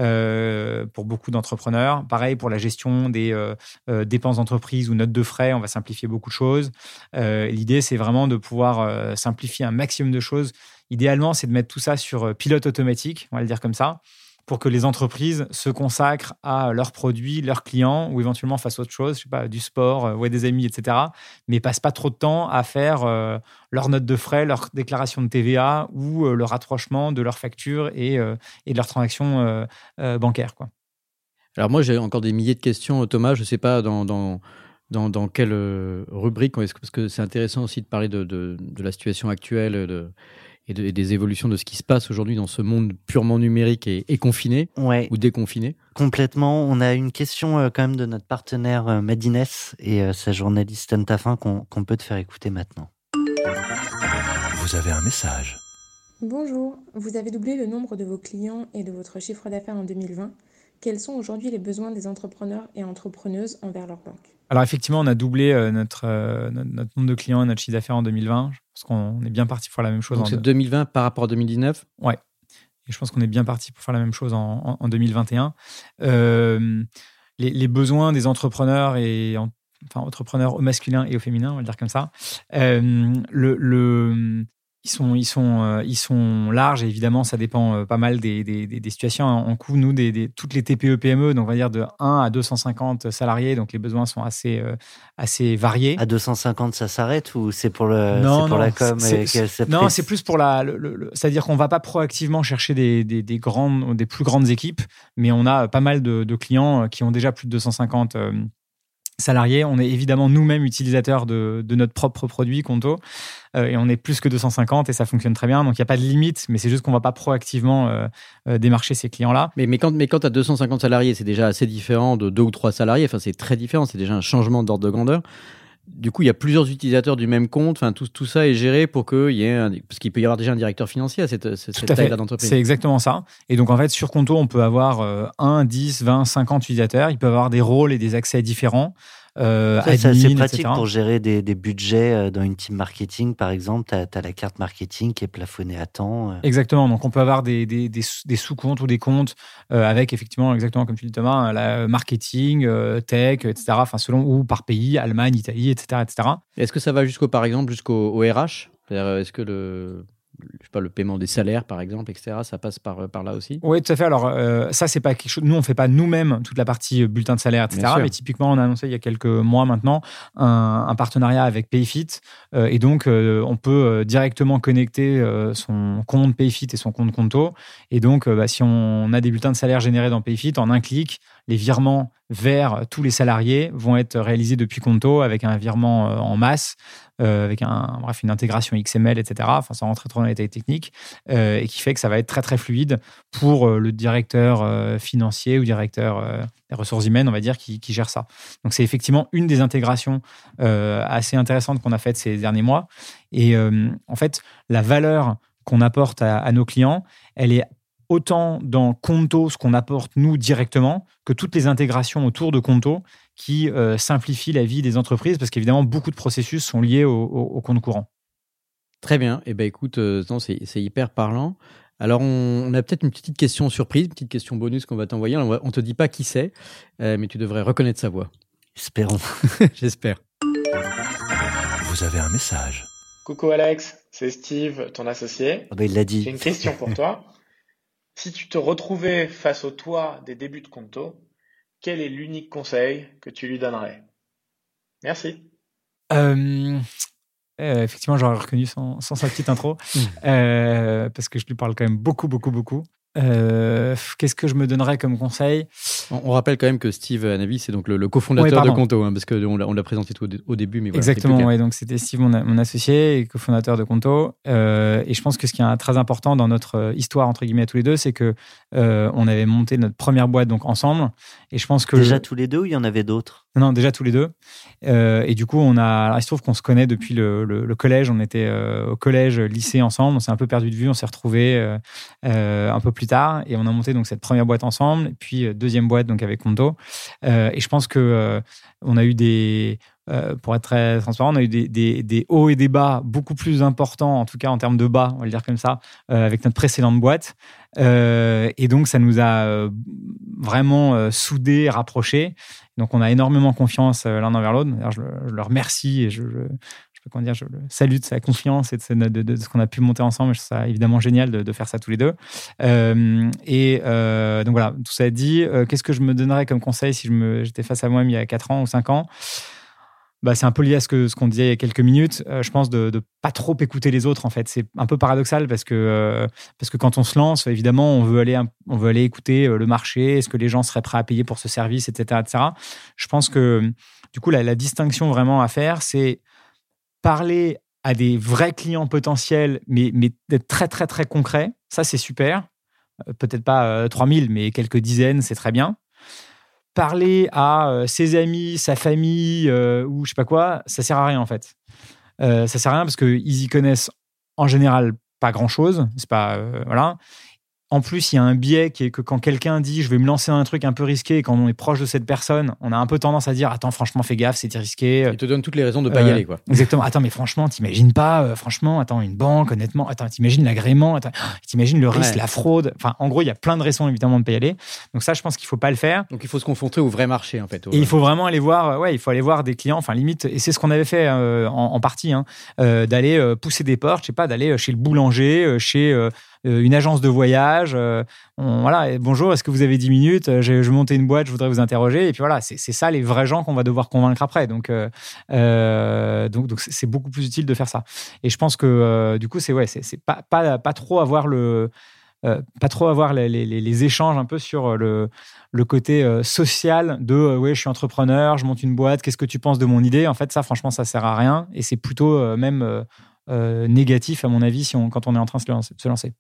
euh, pour beaucoup d'entrepreneurs. Pareil pour la gestion des euh, euh, dépenses d'entreprise ou notes de frais, on va simplifier beaucoup de choses. Euh, l'idée, c'est vraiment de pouvoir euh, simplifier un maximum de choses. Idéalement, c'est de mettre tout ça sur pilote automatique, on va le dire comme ça, pour que les entreprises se consacrent à leurs produits, leurs clients, ou éventuellement fassent autre chose, je sais pas, du sport, euh, ouais, des amis, et cetera, mais passent pas trop de temps à faire euh, leurs notes de frais, leur déclaration de T V A ou euh, le rapprochement de leurs factures et, euh, et de leurs transactions euh, euh, bancaires, quoi.
Alors moi, j'ai encore des milliers de questions, Thomas. Je ne sais pas dans, dans, dans, dans quelle euh, rubrique, est-ce que, parce que c'est intéressant aussi de parler de, de, de la situation actuelle, de... Et, de, et des évolutions de ce qui se passe aujourd'hui dans ce monde purement numérique et, et confiné,
ouais,
ou déconfiné.
Complètement. On a une question euh, quand même de notre partenaire euh, Madines et euh, sa journaliste Anne Taffin qu'on, qu'on peut te faire écouter maintenant.
Vous avez un message.
Bonjour, vous avez doublé le nombre de vos clients et de votre chiffre d'affaires en deux mille vingt. Quels sont aujourd'hui les besoins des entrepreneurs et entrepreneuses envers leur banque ?
Alors effectivement, on a doublé euh, notre, euh, notre, notre nombre de clients et notre chiffre d'affaires en deux mille vingt. Je pense qu'on est bien parti pour faire la même chose.
Donc
en
c'est
deux...
deux mille vingt par rapport à deux mille dix-neuf ?
Ouais. Et je pense qu'on est bien parti pour faire la même chose en, en, en deux mille vingt et un. Euh, les, les besoins des entrepreneurs et en, enfin entrepreneurs au masculin et au féminin, on va le dire comme ça. Euh, le, le Ils sont, ils, sont, euh, ils sont larges et évidemment, ça dépend euh, pas mal des, des, des, des situations. En coup, nous, des, des, toutes les T P E P M E, donc on va dire de un à deux cent cinquante salariés, donc les besoins sont assez, euh, assez variés.
À deux cent cinquante, ça s'arrête ou c'est pour, le,
non,
c'est pour
non,
la com
c'est,
et
c'est,
c'est
Non, c'est plus pour la. Le, le, c'est-à-dire qu'on ne va pas proactivement chercher des, des, des, grandes, des plus grandes équipes, mais on a pas mal de, de clients qui ont déjà plus de deux cent cinquante euh, salariés. On est évidemment nous-mêmes utilisateurs de, de notre propre produit, Conto. Euh, et on est plus que deux cent cinquante et ça fonctionne très bien. Donc, il n'y a pas de limite, mais c'est juste qu'on ne va pas proactivement euh, euh, démarcher ces clients-là.
Mais, mais quand, mais quand tu as deux cent cinquante salariés, c'est déjà assez différent de deux ou trois salariés. Enfin, c'est très différent. C'est déjà un changement d'ordre de grandeur. Du coup, il y a plusieurs utilisateurs du même compte. Enfin, tout, tout ça est géré pour qu'il y ait un, parce qu'il peut y avoir déjà un directeur financier à cette, cette, cette taille-là d'entreprise.
C'est exactement ça. Et donc, en fait, sur Conto, on peut avoir euh, un, dix, vingt, cinquante utilisateurs. Ils peuvent avoir des rôles et des accès différents. Euh,
ça,
admin,
c'est assez pratique
et cetera
pour gérer des, des budgets dans une team marketing, par exemple. Tu as la carte marketing qui est plafonnée à temps.
Exactement. Donc, on peut avoir des, des, des, des sous-comptes ou des comptes euh, avec, effectivement, exactement comme tu dis, Thomas, la marketing, euh, tech, et cetera. Enfin, selon ou par pays, Allemagne, Italie, et cetera, et cetera.
Est-ce que ça va jusqu'au, par exemple, jusqu'au au R H ? C'est-à-dire, est-ce que le... je sais pas, le paiement des salaires, par exemple, et cetera. Ça passe par, par là aussi?
Oui, tout à fait. Alors, euh, ça, c'est pas quelque chose. Nous, on fait pas nous-mêmes toute la partie bulletin de salaire, et cetera. Mais typiquement, on a annoncé il y a quelques mois maintenant un, un partenariat avec Payfit. Euh, et donc, euh, on peut directement connecter euh, son compte Payfit et son compte Conto. Et donc, euh, bah, si on a des bulletins de salaire générés dans Payfit, en un clic, les virements vers tous les salariés vont être réalisés depuis Conto avec un virement euh, en masse, euh, avec un, bref, une intégration X M L, et cetera. Enfin, ça rentre trop dans les détails techniques euh, et qui fait que ça va être très, très fluide pour euh, le directeur euh, financier ou directeur euh, des ressources humaines, on va dire, qui, qui gère ça. Donc, c'est effectivement une des intégrations euh, assez intéressantes qu'on a faites ces derniers mois. Et euh, en fait, la valeur qu'on apporte à, à nos clients, elle est autant dans Conto, ce qu'on apporte nous directement, que toutes les intégrations autour de Conto qui euh, simplifient la vie des entreprises, parce qu'évidemment, beaucoup de processus sont liés au, au, au compte courant.
Très bien. Eh ben, écoute, euh, non, c'est, c'est hyper parlant. Alors, on, on a peut-être une petite question surprise, une petite question bonus qu'on va t'envoyer. On ne te dit pas qui c'est, euh, mais tu devrais reconnaître sa voix.
Espérons.
J'espère.
Vous avez un message.
Coucou Alex, c'est Steve, ton associé.
Oh ben, il l'a dit.
J'ai une question pour toi. Si tu te retrouvais face au toi des débuts de Conto, quel est l'unique conseil que tu lui donnerais? Merci.
Euh, euh, effectivement, j'aurais reconnu sans, sans sa petite intro, euh, parce que je lui parle quand même beaucoup, beaucoup, beaucoup. Euh, qu'est-ce que je me donnerais comme conseil?
On, on rappelle quand même que Steve Hanavi, c'est donc le, le cofondateur
ouais,
de Conto, hein, parce qu'on l'a, on l'a présenté tout au, au début. Mais voilà,
exactement, ouais, donc c'était Steve, mon, mon associé et cofondateur de Conto. Euh, et je pense que ce qui est très important dans notre histoire, entre guillemets, tous les deux, c'est que euh, on avait monté notre première boîte donc, ensemble. Et je pense que...
Déjà tous les deux ou il y en avait d'autres?
Non, déjà tous les deux. Euh, et du coup, on a, alors, il se trouve qu'on se connaît depuis le, le, le collège. On était euh, au collège, lycée ensemble. On s'est un peu perdu de vue. On s'est retrouvés euh, euh, un peu plus tard. Et on a monté donc cette première boîte ensemble. Et puis, euh, deuxième boîte donc avec Conto. Euh, et je pense que euh, on a eu des... Euh, pour être très transparent, on a eu des, des, des hauts et des bas beaucoup plus importants, en tout cas en termes de bas, on va le dire comme ça, euh, avec notre précédente boîte. Euh, et donc, ça nous a euh, vraiment euh, soudés, rapprochés. Donc, on a énormément confiance euh, l'un envers l'autre. D'ailleurs, je, je le remercie et je, je, je peux comment dire, je le salue de sa confiance et de, de, de ce qu'on a pu monter ensemble. Je trouve ça évidemment génial de, de faire ça tous les deux. Euh, et euh, donc, voilà, tout ça dit. Euh, qu'est-ce que je me donnerais comme conseil si je me, j'étais face à moi-même il y a quatre ans ou cinq ans? Bah, c'est un peu lié à ce, que, ce qu'on disait il y a quelques minutes. Euh, je pense de ne pas trop écouter les autres, en fait. C'est un peu paradoxal parce que, euh, parce que quand on se lance, évidemment, on veut aller, on veut aller écouter le marché. Est-ce que les gens seraient prêts à payer pour ce service, et cetera, et cetera. Je pense que, du coup, la, la distinction vraiment à faire, c'est parler à des vrais clients potentiels, mais, mais d'être très, très, très concret. Ça, c'est super. Euh, peut-être pas euh, trois mille, mais quelques dizaines, c'est très bien. Parler à euh, ses amis, sa famille euh, ou je sais pas quoi, ça sert à rien en fait. Euh, ça sert à rien parce qu'ils y connaissent en général pas grand-chose. C'est pas euh, voilà. En plus, il y a un biais qui est que quand quelqu'un dit « je vais me lancer dans un truc un peu risqué » et quand on est proche de cette personne, on a un peu tendance à dire « attends, franchement, fais gaffe, c'est risqué. »
Il te donne toutes les raisons de ne pas
euh,
y aller. Quoi.
Exactement. Attends, mais franchement, t'imagines pas, euh, franchement, attends, une banque, honnêtement, attends, t'imagines l'agrément, attends, t'imagines le risque, ouais. La fraude. Enfin, en gros, il y a plein de raisons évidemment de ne pas y aller. Donc ça, je pense qu'il ne faut pas le faire.
Donc il faut se confronter au vrai marché en fait.
Et il faut vraiment aller voir, ouais, il faut aller voir des clients, enfin limite, et c'est ce qu'on avait fait euh, en, en partie, hein, euh, d'aller euh, pousser des portes, je sais pas, d'aller chez le boulanger, euh, chez euh, une agence de voyage. Euh, on, voilà, et bonjour, est-ce que vous avez dix minutes? Je, je montais une boîte, je voudrais vous interroger. Et puis voilà, c'est, c'est ça les vrais gens qu'on va devoir convaincre après. Donc, euh, euh, donc, donc c'est, c'est beaucoup plus utile de faire ça. Et je pense que euh, du coup, c'est, ouais, c'est, c'est pas, pas, pas trop avoir le. Euh, pas trop avoir les, les, les échanges un peu sur le, le côté euh, social de euh, ouais, je suis entrepreneur, je monte une boîte, qu'est-ce que tu penses de mon idée? En fait, ça, franchement, ça sert à rien. Et c'est plutôt euh, même euh, euh, négatif, à mon avis, si on, quand on est en train de se lancer, de se lancer.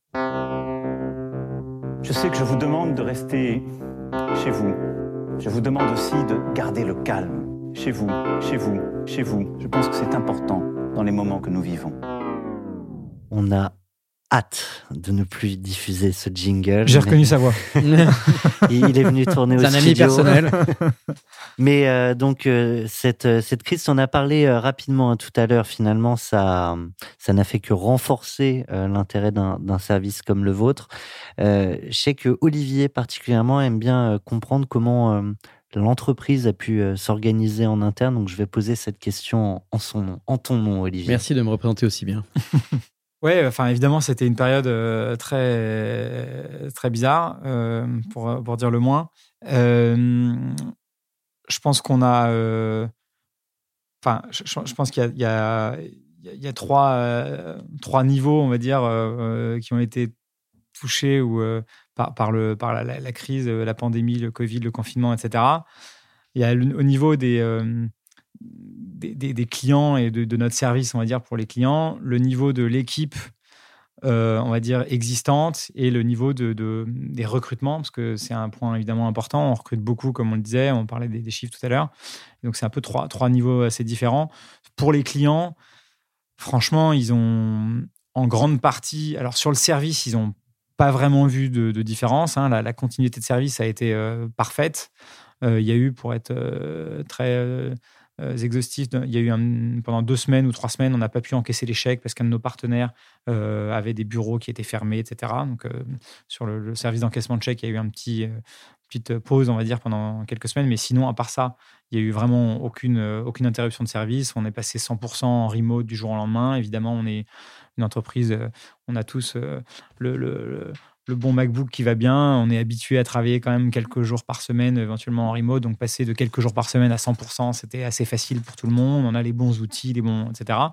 Je sais que je vous demande de rester chez vous. Je vous demande aussi de garder le calme. Chez vous, chez vous, chez vous. Je pense que c'est important dans les moments que nous vivons.
On a hâte de ne plus diffuser ce jingle.
J'ai reconnu sa voix.
Il est venu tourner au studio.
C'est un ami personnel.
Mais euh, donc, euh, cette, cette crise, on a parlé euh, rapidement hein, tout à l'heure. Finalement, ça, ça n'a fait que renforcer euh, l'intérêt d'un, d'un service comme le vôtre. Euh, je sais que Olivier, particulièrement, aime bien euh, comprendre comment euh, l'entreprise a pu euh, s'organiser en interne. Donc, je vais poser cette question en, son, en ton nom, Olivier.
Merci de me représenter aussi bien.
Ouais, enfin évidemment, c'était une période euh, très très bizarre, euh, pour pour dire le moins. Euh, je pense qu'on a, euh, enfin, je, je pense qu'il y a il y a, il y a trois euh, trois niveaux, on va dire, euh, qui ont été touchés ou euh, par par le par la, la, la crise, la pandémie, le Covid, le confinement, et cetera. Il y a le, au niveau des euh, Des, des, des clients et de, de notre service, on va dire, pour les clients, le niveau de l'équipe, euh, on va dire, existante et le niveau de, de, des recrutements, parce que c'est un point évidemment important. On recrute beaucoup, comme on le disait, on parlait des, des chiffres tout à l'heure. Donc, c'est un peu trois, trois niveaux assez différents. Pour les clients, franchement, ils ont en grande partie... Alors, sur le service, ils n'ont pas vraiment vu de, de différence. Hein. La, la continuité de service a été euh, parfaite. Euh, il y a eu, pour être euh, très... Euh, Euh, exhaustif. Il y a eu un, pendant deux semaines ou trois semaines, on n'a pas pu encaisser les chèques parce qu'un de nos partenaires euh, avait des bureaux qui étaient fermés, et cetera. Donc, euh, sur le, le service d'encaissement de chèques, il y a eu un petit, euh, petite pause, on va dire, pendant quelques semaines. Mais sinon, à part ça, il n'y a eu vraiment aucune, euh, aucune interruption de service. On est passé cent pour cent en remote du jour au lendemain. Évidemment, on est une entreprise, euh, on a tous euh, le, le, le le bon MacBook qui va bien. On est habitué à travailler quand même quelques jours par semaine, éventuellement en remote. Donc, passer de quelques jours par semaine à cent pour cent, c'était assez facile pour tout le monde. On a les bons outils, les bons, et cetera.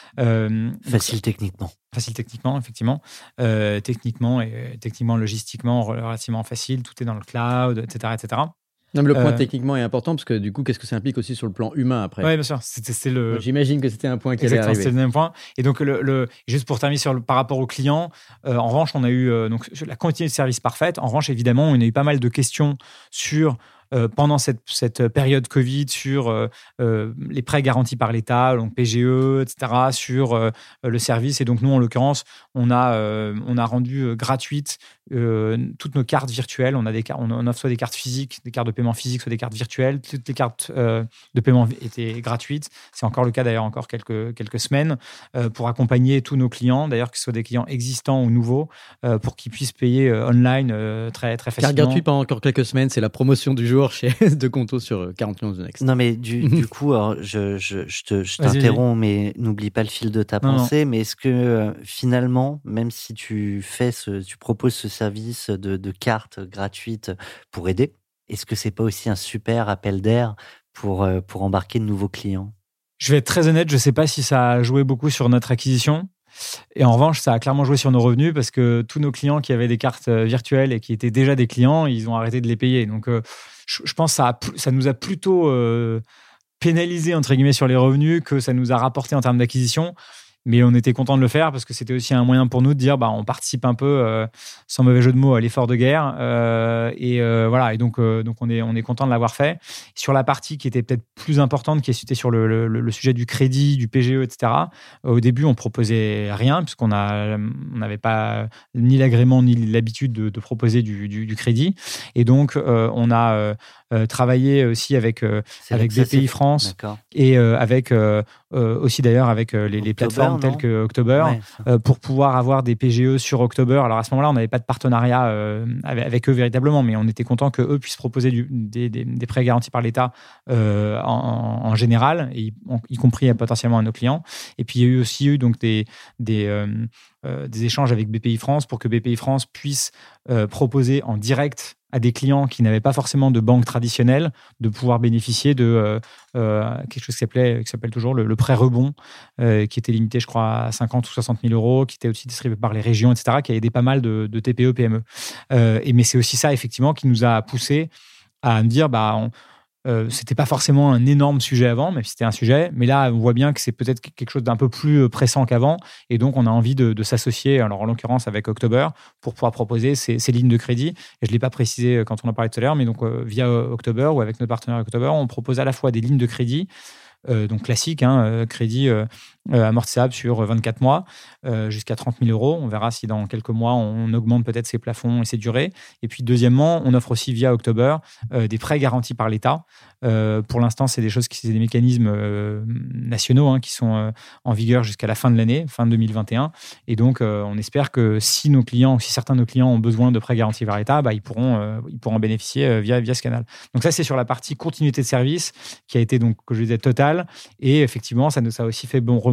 Euh, facile techniquement.
Facile techniquement, effectivement. Euh, techniquement et techniquement, logistiquement, relativement facile. Tout est dans le cloud, et cetera, et cetera.
Non, mais le point
euh,
techniquement est important parce que du coup, qu'est-ce que ça implique aussi sur le plan humain après ?
Oui, bien sûr. C'était, c'est le...
Donc, j'imagine que c'était un point qui allait
Exactement,
arriver.
c'était le même point. Et donc, le, le, juste pour terminer sur le, par rapport aux clients, euh, en revanche, on a eu euh, donc, la continuité de service parfaite. En revanche, évidemment, on a eu pas mal de questions sur... Euh, pendant cette, cette période Covid, sur euh, euh, les prêts garantis par l'État, donc P G E, et cetera, sur euh, le service. Et donc, nous, en l'occurrence, on a, euh, on a rendu euh, gratuites euh, toutes nos cartes virtuelles. On, a des, on, on offre soit des cartes physiques, des cartes de paiement physiques, soit des cartes virtuelles. Toutes les cartes euh, de paiement étaient gratuites. C'est encore le cas, d'ailleurs, encore quelques, quelques semaines, euh, pour accompagner tous nos clients, d'ailleurs, que ce soit des clients existants ou nouveaux, euh, pour qu'ils puissent payer euh, online euh, très, très facilement.
Carte gratuite pendant encore quelques semaines, c'est la promotion du jour chez de Conto sur quarante millions de Next.
Non, mais du, du coup, alors, je, je, je, te, je t'interromps, mais n'oublie pas le fil de ta
non,
pensée.
Non.
Mais est-ce que euh, finalement, même si tu fais ce, tu proposes ce service de, de carte gratuite pour aider, est-ce que c'est pas aussi un super appel d'air pour, euh, pour embarquer de nouveaux clients ?
Je vais être très honnête, je ne sais pas si ça a joué beaucoup sur notre acquisition. Et en revanche, ça a clairement joué sur nos revenus parce que tous nos clients qui avaient des cartes virtuelles et qui étaient déjà des clients, ils ont arrêté de les payer. Donc, euh, je, je pense que ça, a, ça nous a plutôt euh, pénalisé, entre guillemets, sur les revenus que ça nous a rapporté en termes d'acquisition. Mais on était content de le faire parce que c'était aussi un moyen pour nous de dire bah, on participe un peu, euh, sans mauvais jeu de mots, à l'effort de guerre. Euh, et euh, voilà, et donc, euh, donc on est, on est content de l'avoir fait. Sur la partie qui était peut-être plus importante, qui était sur le, le, le sujet du crédit, du P G E, et cetera, euh, au début, on ne proposait rien puisqu'on a, on n'avait pas ni l'agrément ni l'habitude de, de proposer du, du, du crédit. Et donc, euh, on a euh, euh, travaillé aussi avec, euh, avec B P I France.
D'accord.
Et euh, avec euh, euh, aussi d'ailleurs avec euh, les, les plateformes telles que October,
ouais,
euh, pour pouvoir avoir des P G E sur October. Alors à ce moment-là, on n'avait pas de partenariat euh, avec, avec eux véritablement, mais on était content qu'eux puissent proposer du, des, des, des prêts garantis par l'État euh, en, en général, y, en, y compris potentiellement à nos clients. Et puis il y a eu aussi eu donc des, des, euh, euh, des échanges avec B P I France pour que B P I France puisse euh, proposer en direct à des clients qui n'avaient pas forcément de banque traditionnelle, de pouvoir bénéficier de euh, euh, quelque chose qui s'appelait, qui s'appelle toujours le, le prêt rebond, euh, qui était limité, je crois, à cinquante ou soixante mille euros, qui était aussi distribué par les régions, et cetera, qui a aidé pas mal de, de T P E, P M E. Euh, et, mais c'est aussi ça, effectivement, qui nous a poussé à me dire, bah, on, Euh, c'était pas forcément un énorme sujet avant, même si c'était un sujet, mais là on voit bien que c'est peut-être quelque chose d'un peu plus pressant qu'avant, et donc on a envie de, de s'associer, alors en l'occurrence avec October, pour pouvoir proposer ces, ces lignes de crédit. Et je l'ai pas précisé quand on en parlait tout à l'heure, mais donc euh, via October ou avec nos partenaires October, on propose à la fois des lignes de crédit, euh, donc classique, hein, euh, crédit euh, euh, amortissable sur vingt-quatre mois, euh, jusqu'à trente mille euros. On verra si dans quelques mois, on augmente peut-être ses plafonds et ses durées. Et puis, deuxièmement, on offre aussi via October euh, des prêts garantis par l'État. Euh, pour l'instant, c'est des choses qui c'est des mécanismes euh, nationaux hein, qui sont euh, en vigueur jusqu'à la fin de l'année, fin deux mille vingt et un. Et donc, euh, on espère que si nos clients, si certains de nos clients ont besoin de prêts garantis par l'État, bah, ils pourront, euh, ils pourront en bénéficier euh, via, via ce canal. Donc ça, c'est sur la partie continuité de service qui a été, donc, que je disais, totale. Et effectivement, ça nous a aussi fait bon remonter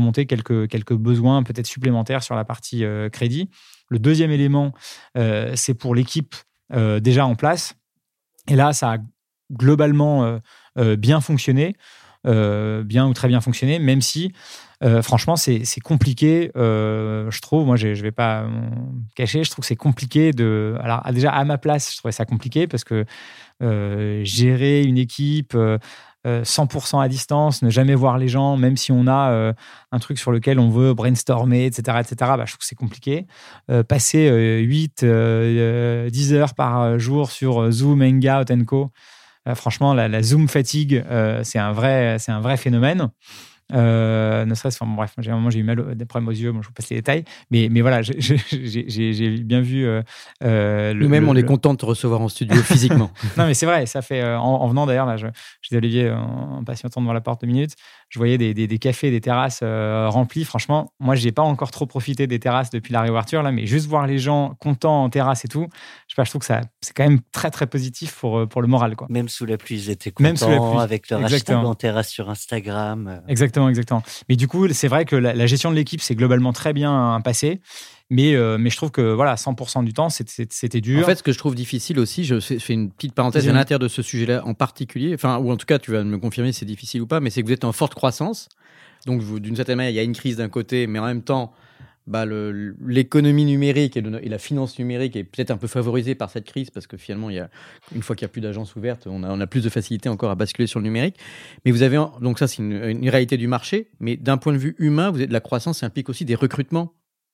remonter quelques, quelques besoins peut-être supplémentaires sur la partie euh, crédit. Le deuxième élément, euh, c'est pour l'équipe euh, déjà en place. Et là, ça a globalement euh, euh, bien fonctionné, euh, bien ou très bien fonctionné, même si, euh, franchement, c'est, c'est compliqué, euh, je trouve. Moi, je ne vais pas me cacher, je trouve que c'est compliqué de... Alors, déjà, à ma place, je trouvais ça compliqué parce que euh, gérer une équipe... Euh, cent pour cent à distance, ne jamais voir les gens, même si on a euh, un truc sur lequel on veut brainstormer, et cetera, et cetera, bah, je trouve que c'est compliqué. Euh, passer euh, huit, euh, dix heures par jour sur Zoom, Hangout and Co, euh, franchement, la, la Zoom fatigue, euh, c'est, un vrai, c'est un vrai phénomène. Euh, ne serait-ce, enfin, bon, bref, j'ai un moment j'ai eu mal, des problèmes aux yeux, bon, je vous passe les détails, mais, mais voilà, j'ai, j'ai, j'ai, j'ai bien vu. Euh, euh, le,
Nous-mêmes,
le,
on
le...
est content de te recevoir en studio physiquement.
Non, mais c'est vrai, ça fait euh, en, en venant d'ailleurs, là, je, je dis Olivier en, en patientant devant la porte deux minutes, je voyais des, des, des cafés, des terrasses euh, remplies. Franchement, moi, j'ai pas encore trop profité des terrasses depuis la réouverture là, mais juste voir les gens contents en terrasse et tout, je sais pas, je trouve que ça, c'est quand même très très positif pour pour le moral, quoi.
Même sous la pluie, ils étaient contents.
Même sous la pluie,
avec leur
exactement.
hashtag en terrasse sur Instagram.
Exactement, exactement. Mais du coup, c'est vrai que la, la gestion de l'équipe s'est globalement très bien passée. Mais, euh, mais je trouve que voilà, cent pour cent du temps, c'était, c'était dur.
En fait, ce que je trouve difficile aussi, je fais une petite parenthèse à l'intérieur de ce sujet-là en particulier, enfin, ou en tout cas, tu vas me confirmer si c'est difficile ou pas, mais c'est que vous êtes en forte croissance. Donc, vous, d'une certaine manière, il y a une crise d'un côté, mais en même temps, bah, le, l'économie numérique et, le, et la finance numérique est peut-être un peu favorisée par cette crise parce que finalement, il y a, une fois qu'il n'y a plus d'agences ouvertes, on a, on a plus de facilité encore à basculer sur le numérique. Mais vous avez, donc ça, c'est une, une réalité du marché, mais d'un point de vue humain, vous êtes, la croissance implique aussi des recrutements.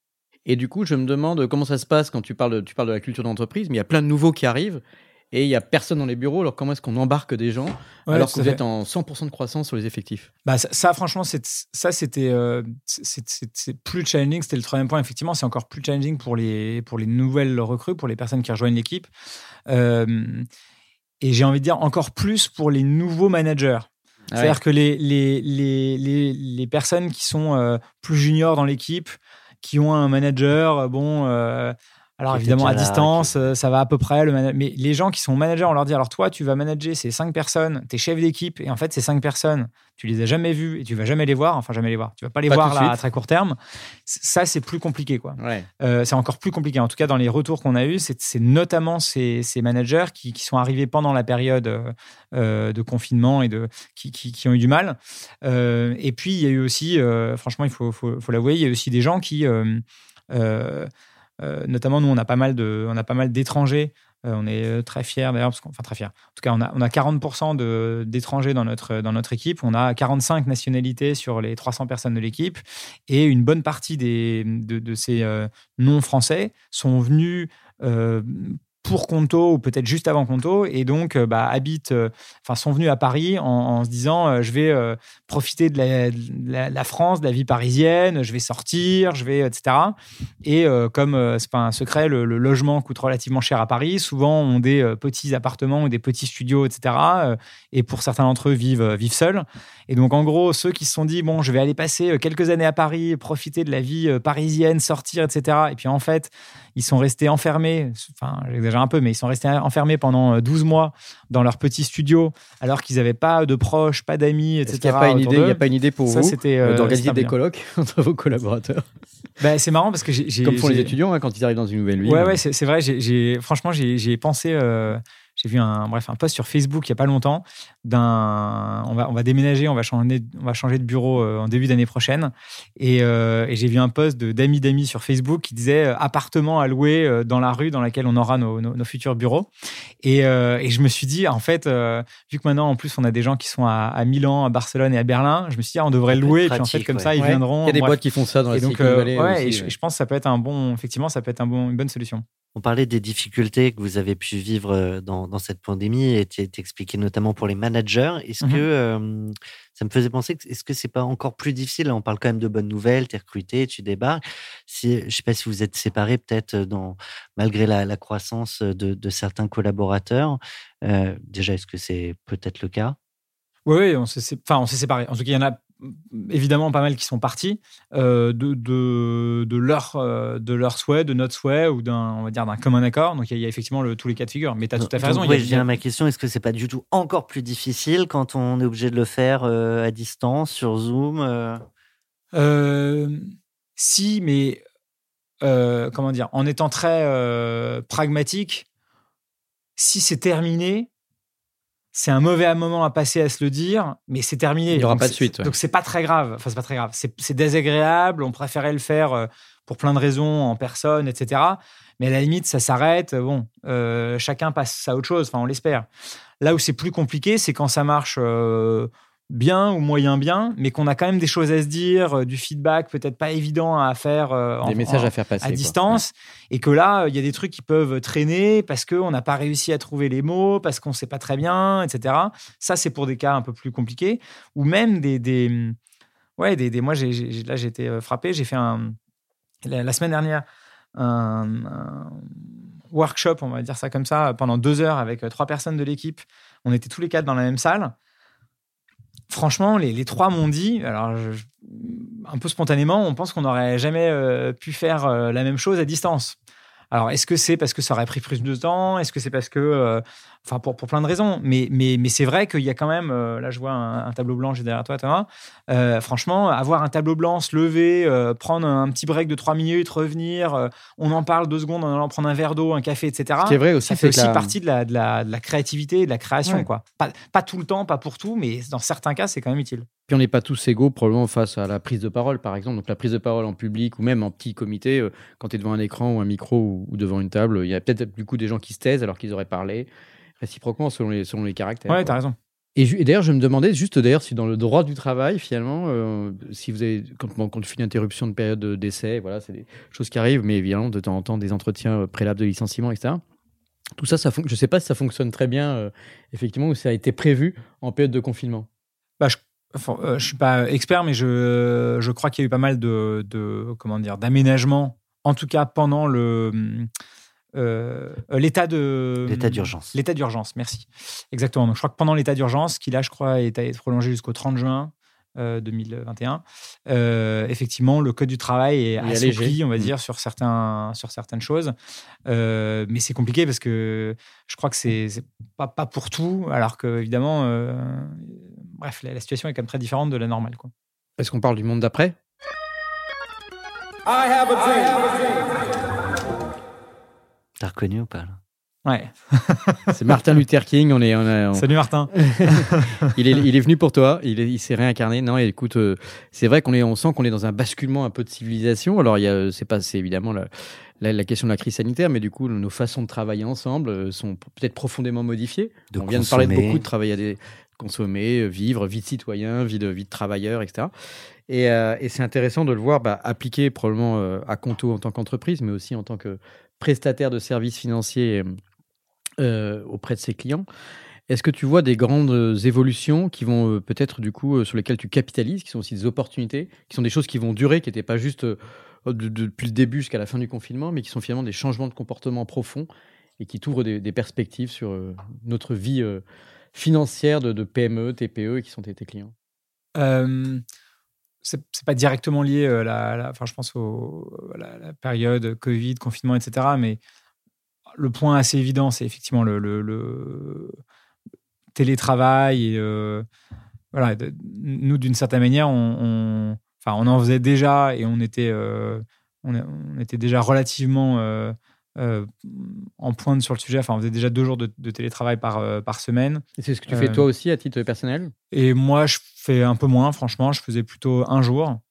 Et du coup, je me demande comment ça se passe quand tu parles de, tu parles de la culture d'entreprise, mais il y a plein de nouveaux qui arrivent et il n'y a personne dans les bureaux. Alors, comment est-ce qu'on embarque des gens ouais, alors que vous fait. êtes en cent pour cent de croissance sur les effectifs?
Bah, ça, ça, franchement, c'est, ça, c'était euh, c'est, c'est, c'est plus challenging. C'était le troisième point. Effectivement, c'est encore plus challenging pour les, pour les nouvelles recrues, pour les personnes qui rejoignent l'équipe. Euh, et j'ai envie de dire encore plus pour les nouveaux managers. Ah C'est-à-dire ouais. que les, les, les, les, les personnes qui sont euh, plus juniors dans l'équipe, qui ont un manager, bon, euh, alors qui évidemment à distance, là, qui... ça va à peu près. Le man... Mais les gens qui sont managers, on leur dit, alors toi, tu vas manager ces cinq personnes, t'es chef d'équipe, et en fait, ces cinq personnes, tu les as jamais vues et tu vas jamais les voir, enfin jamais les voir, tu vas pas les pas voir là, à très court terme. Ça, c'est plus compliqué, quoi.
Ouais.
Euh, c'est encore plus compliqué. En tout cas, dans les retours qu'on a eus, c'est, c'est notamment ces, ces managers qui, qui sont arrivés pendant la période euh, de confinement et de, qui, qui, qui ont eu du mal. Euh, et puis, il y a eu aussi, euh, franchement, il faut, faut, faut l'avouer, il y a eu aussi des gens qui, euh, euh, euh, notamment nous, on a pas mal, de, on a pas mal d'étrangers. Euh, on est très fiers d'ailleurs, parce qu'on, enfin très fiers. En tout cas, on a, on a quarante pour cent de, d'étrangers dans notre, dans notre équipe. On a quarante-cinq nationalités sur les trois cents personnes de l'équipe. Et une bonne partie des, de, de ces euh, non-français sont venus euh, pour Conto ou peut-être juste avant Conto et donc euh, bah, habitent, euh, enfin sont venus à Paris en, en se disant euh, je vais euh, profiter de la, de la, la France, de la vie parisienne, je vais sortir, je vais et cetera. Et euh, comme euh, c'est pas un secret, le, le logement coûte relativement cher à Paris. Souvent ont des euh, petits appartements ou des petits studios, et cetera. Euh, et pour certains d'entre eux vivent euh, vivent seuls. Et donc en gros ceux qui se sont dit bon je vais aller passer quelques années à Paris, profiter de la vie euh, parisienne, sortir, et cetera. Et puis en fait ils sont restés enfermés. Enfin j'exagère un peu, mais ils sont restés enfermés pendant douze mois dans leur petit studio, alors qu'ils n'avaient pas de proches, pas d'amis, et cetera.
Il n'y a, a pas une idée pour
ça,
vous
c'était, euh,
d'organiser des colloques entre vos collaborateurs?
Bah, c'est marrant parce que j'ai... j'ai
Comme font
j'ai...
les étudiants hein, quand ils arrivent dans une nouvelle ville.
Ouais, ouais, c'est, c'est vrai. J'ai, j'ai, franchement, j'ai, j'ai pensé... Euh, j'ai vu un, bref, un post sur Facebook il n'y a pas longtemps d'un... On va, on va déménager, on va changer, on va changer de bureau euh, en début d'année prochaine. Et, euh, et j'ai vu un post de, d'amis d'amis sur Facebook qui disait euh, appartement à louer euh, dans la rue dans laquelle on aura nos, nos, nos futurs bureaux. Et, euh, et je me suis dit, en fait, euh, vu que maintenant, en plus, on a des gens qui sont à, à Milan, à Barcelone et à Berlin, je me suis dit, ah, on devrait louer.
Pratique,
et puis, en fait, comme
ouais.
ça, ils
ouais.
viendront.
Il y a des
bref.
boîtes qui font ça dans la Silicon Valley
euh, ouais,
aussi.
Et je,
Ouais.
je pense que ça peut être un bon... Effectivement, ça peut être un bon, une bonne solution.
On parlait des difficultés que vous avez pu vivre dans, dans cette pandémie et t'expliquais notamment pour les managers. Est-ce mm-hmm. que euh, ça me faisait penser que est-ce que c'est pas encore plus difficile? Là, on parle quand même de bonnes nouvelles, t'es recruté, tu débarques. Si, je sais pas si vous êtes séparés peut-être dans malgré la, la croissance de, de certains collaborateurs. Euh, déjà, est-ce que c'est peut-être le cas?
Oui, oui, on s'est, enfin, on s'est séparés. En tout cas, il y en a évidemment pas mal qui sont partis euh, de, de, de, leur, euh, de leur souhait, de notre souhait ou d'un, on va dire, d'un commun accord. Donc, il y a, y a effectivement le, tous les cas de figure. Mais tu as tout à fait raison.
Oui, je viens à ma question. Est-ce que c'est pas du tout encore plus difficile quand on est obligé de le faire euh, à distance, sur Zoom euh...
euh, Si, mais euh, comment dire, en étant très euh, pragmatique, si c'est terminé, c'est un mauvais moment à passer à se le dire, mais c'est terminé.
Il n'y aura
donc
pas de suite. Ouais.
Donc c'est pas très grave. Enfin, c'est pas très grave. C'est, c'est désagréable. On préférait le faire euh, pour plein de raisons, en personne, et cetera. Mais à la limite, ça s'arrête. Bon, euh, chacun passe à autre chose. Enfin, on l'espère. Là où c'est plus compliqué, c'est quand ça marche euh, bien ou moyen bien, mais qu'on a quand même des choses à se dire, euh, du feedback peut-être pas évident à faire, euh,
des
en,
messages
en,
à faire passer
à distance, ouais. Et que là, il y a des trucs qui peuvent traîner parce qu'on n'a pas réussi à trouver les mots, parce qu'on ne sait pas très bien, et cetera. Ça, c'est pour des cas un peu plus compliqués, ou même des, des ouais, des, des moi, j'ai, j'ai, là, j'ai été frappé. J'ai fait un la, la semaine dernière un, un workshop, on va dire ça comme ça, pendant deux heures avec trois personnes de l'équipe. On était tous les quatre dans la même salle. Franchement, les, les trois m'ont dit, alors je, un peu spontanément, on pense qu'on n'aurait jamais euh, pu faire euh, la même chose à distance. Alors, est-ce que c'est parce que ça aurait pris plus de temps ? Est-ce que c'est parce que... Euh, enfin, pour, pour plein de raisons. Mais, mais, mais c'est vrai qu'il y a quand même... Euh, là, je vois un, un tableau blanc, j'ai derrière toi, Thomas. Euh, franchement, avoir un tableau blanc, se lever, euh, prendre un petit break de trois minutes, revenir, euh, on en parle deux secondes en allant prendre un verre d'eau, un café, et cetera.
Ce qui est vrai aussi,
ça fait aussi
la...
partie de la, de, la, de la créativité et de la création. Ouais. Quoi. Pas, pas tout le temps, pas pour tout, mais dans certains cas, c'est quand même utile.
Puis on n'est pas tous égaux probablement face à la prise de parole, par exemple. Donc la prise de parole en public ou même en petit comité, euh, quand tu es devant un écran ou un micro ou, ou devant une table, il y a peut-être du coup des gens qui se taisent alors qu'ils auraient parlé réciproquement selon les, selon les caractères.
Ouais, tu as raison.
Et, et d'ailleurs, je me demandais juste d'ailleurs si dans le droit du travail, finalement, euh, si vous avez, quand, bon, quand tu fais une interruption de période d'essai, voilà, c'est des choses qui arrivent, mais évidemment, de temps en temps, des entretiens préalables de licenciement, et cetera. Tout ça, ça fon- je ne sais pas si ça fonctionne très bien, euh, effectivement, ou ça a été prévu en période de confinement.
Bah, je Enfin, euh, je ne suis pas expert, mais je, je crois qu'il y a eu pas mal de, de, comment dire, d'aménagements, en tout cas pendant le, euh, l'état, de,
l'état d'urgence.
L'état d'urgence, merci. Exactement. Donc, je crois que pendant l'état d'urgence, qui là, je crois, est, est prolongé jusqu'au trente juin euh, deux mille vingt et un, euh, effectivement, le Code du travail est assoupli, on va dire, mmh. sur, certains, sur certaines choses. Euh, mais c'est compliqué parce que je crois que c'est, c'est pas, pas pour tout, alors qu'évidemment... Euh, Bref, la, la situation est quand même très différente de la normale. Quoi.
Est-ce qu'on parle du monde d'après ?
I have a dream. T'as reconnu ou pas là ?
Ouais.
C'est Martin Luther King. On est, on a, on...
Salut Martin.
il, est, il est venu pour toi. Il, est, il s'est réincarné. Non, écoute, euh, c'est vrai qu'on est, on sent qu'on est dans un basculement un peu de civilisation. Alors, il y a, c'est pas, c'est évidemment la, la, la question de la crise sanitaire, mais du coup, nos façons de travailler ensemble sont peut-être profondément modifiées.
De
on vient
consommer.
de parler de beaucoup de travail à des consommer, vivre, vie de citoyen, vie de, vie de travailleur, et cetera. Et, euh, et c'est intéressant de le voir bah, appliqué probablement euh, à Conto en tant qu'entreprise, mais aussi en tant que prestataire de services financiers euh, auprès de ses clients. Est-ce que tu vois des grandes évolutions qui vont euh, peut-être du coup euh, sur lesquelles tu capitalises, qui sont aussi des opportunités, qui sont des choses qui vont durer, qui n'étaient pas juste euh, de, de, depuis le début jusqu'à la fin du confinement, mais qui sont finalement des changements de comportement profonds et qui t'ouvrent des, des perspectives sur euh, notre vie euh, financière de, de P M E, T P E qui sont tes, tes clients
euh, c'est, c'est pas directement lié à la, la, enfin, je pense au, à la, la période Covid, confinement, et cetera. Mais le point assez évident, c'est effectivement le, le, le télétravail. Et, euh, voilà, de, nous, d'une certaine manière, on, on, enfin, on en faisait déjà et on était, euh, on, on était déjà relativement... Euh, Euh, en pointe sur le sujet. Enfin, on faisait déjà deux jours de, de télétravail par, euh, par semaine.
Et c'est ce que tu euh, fais toi aussi à titre personnel ?
Et moi, je fais un peu moins, franchement. Je faisais plutôt un jour.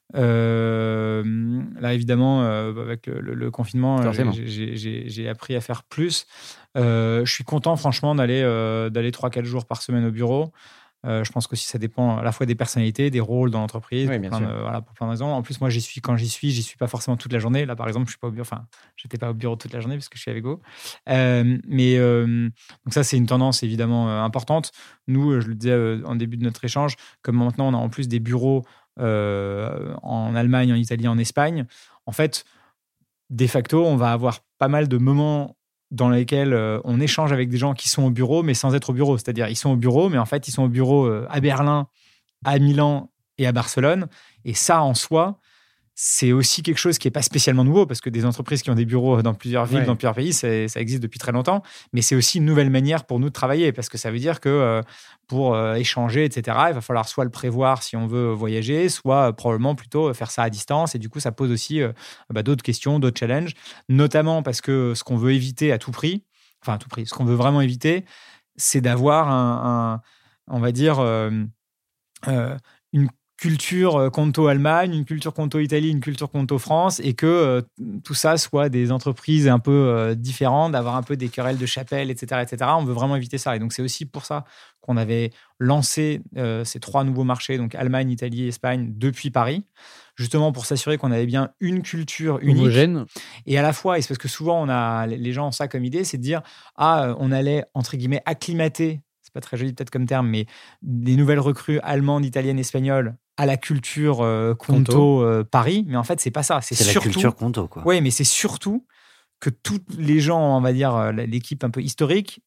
Euh, là, évidemment, euh, avec le, le, le confinement, j'ai, j'ai, j'ai, j'ai appris à faire plus. Euh, je suis content, franchement, d'aller, euh, d'aller trois à quatre jours par semaine au bureau. Euh, je pense que si ça dépend à la fois des personnalités, des rôles dans l'entreprise,
oui,
pour, plein de, voilà, pour plein de raisons. En plus, moi, j'y suis quand j'y suis, j'y suis pas forcément toute la journée. Là, par exemple, je suis pas au bureau. Enfin, j'étais pas au bureau toute la journée parce que je suis avec Go. Euh, mais euh, donc ça, c'est une tendance évidemment euh, importante. Nous, je le disais euh, en début de notre échange, comme maintenant on a en plus des bureaux euh, en Allemagne, en Italie, en Espagne. En fait, de facto, on va avoir pas mal de moments dans lesquels euh, on échange avec des gens qui sont au bureau, mais sans être au bureau. C'est-à-dire, ils sont au bureau, mais en fait, ils sont au bureau euh, à Berlin, à Milan et à Barcelone. Et ça, en soi, c'est aussi quelque chose qui n'est pas spécialement nouveau, parce que des entreprises qui ont des bureaux dans plusieurs villes,
Ouais.
dans plusieurs pays, ça, ça existe depuis très longtemps. Mais c'est aussi une nouvelle manière pour nous de travailler, parce que ça veut dire que euh, pour euh, échanger, et cetera, il va falloir soit le prévoir si on veut voyager, soit euh, probablement plutôt faire ça à distance. Et du coup, ça pose aussi euh, bah, d'autres questions, d'autres challenges, notamment parce que ce qu'on veut éviter à tout prix, enfin à tout prix, ce qu'on veut vraiment éviter, c'est d'avoir un, un on va dire, euh, euh, une culture Conto Allemagne, une culture Conto Italie, une culture Conto France, et que euh, tout ça soit des entreprises un peu euh, différentes, d'avoir un peu des querelles de chapelle, et cetera, et cetera. On veut vraiment éviter ça. Et donc, c'est aussi pour ça qu'on avait lancé euh, ces trois nouveaux marchés, donc Allemagne, Italie et Espagne, depuis Paris, justement pour s'assurer qu'on avait bien une culture unique.
Homogène.
Et à la fois, et c'est parce que souvent, on a, les gens ont ça comme idée, c'est de dire, ah, on allait, entre guillemets, acclimater, c'est pas très joli peut-être comme terme, mais des nouvelles recrues allemandes, italiennes, espagnoles à la culture euh, Conto,
Conto.
euh, Paris. Mais en fait, c'est pas ça. C'est,
C'est la
surtout,
culture Conto, quoi.
Oui, mais c'est surtout que tous les gens, on va dire, euh, l'équipe un peu historique,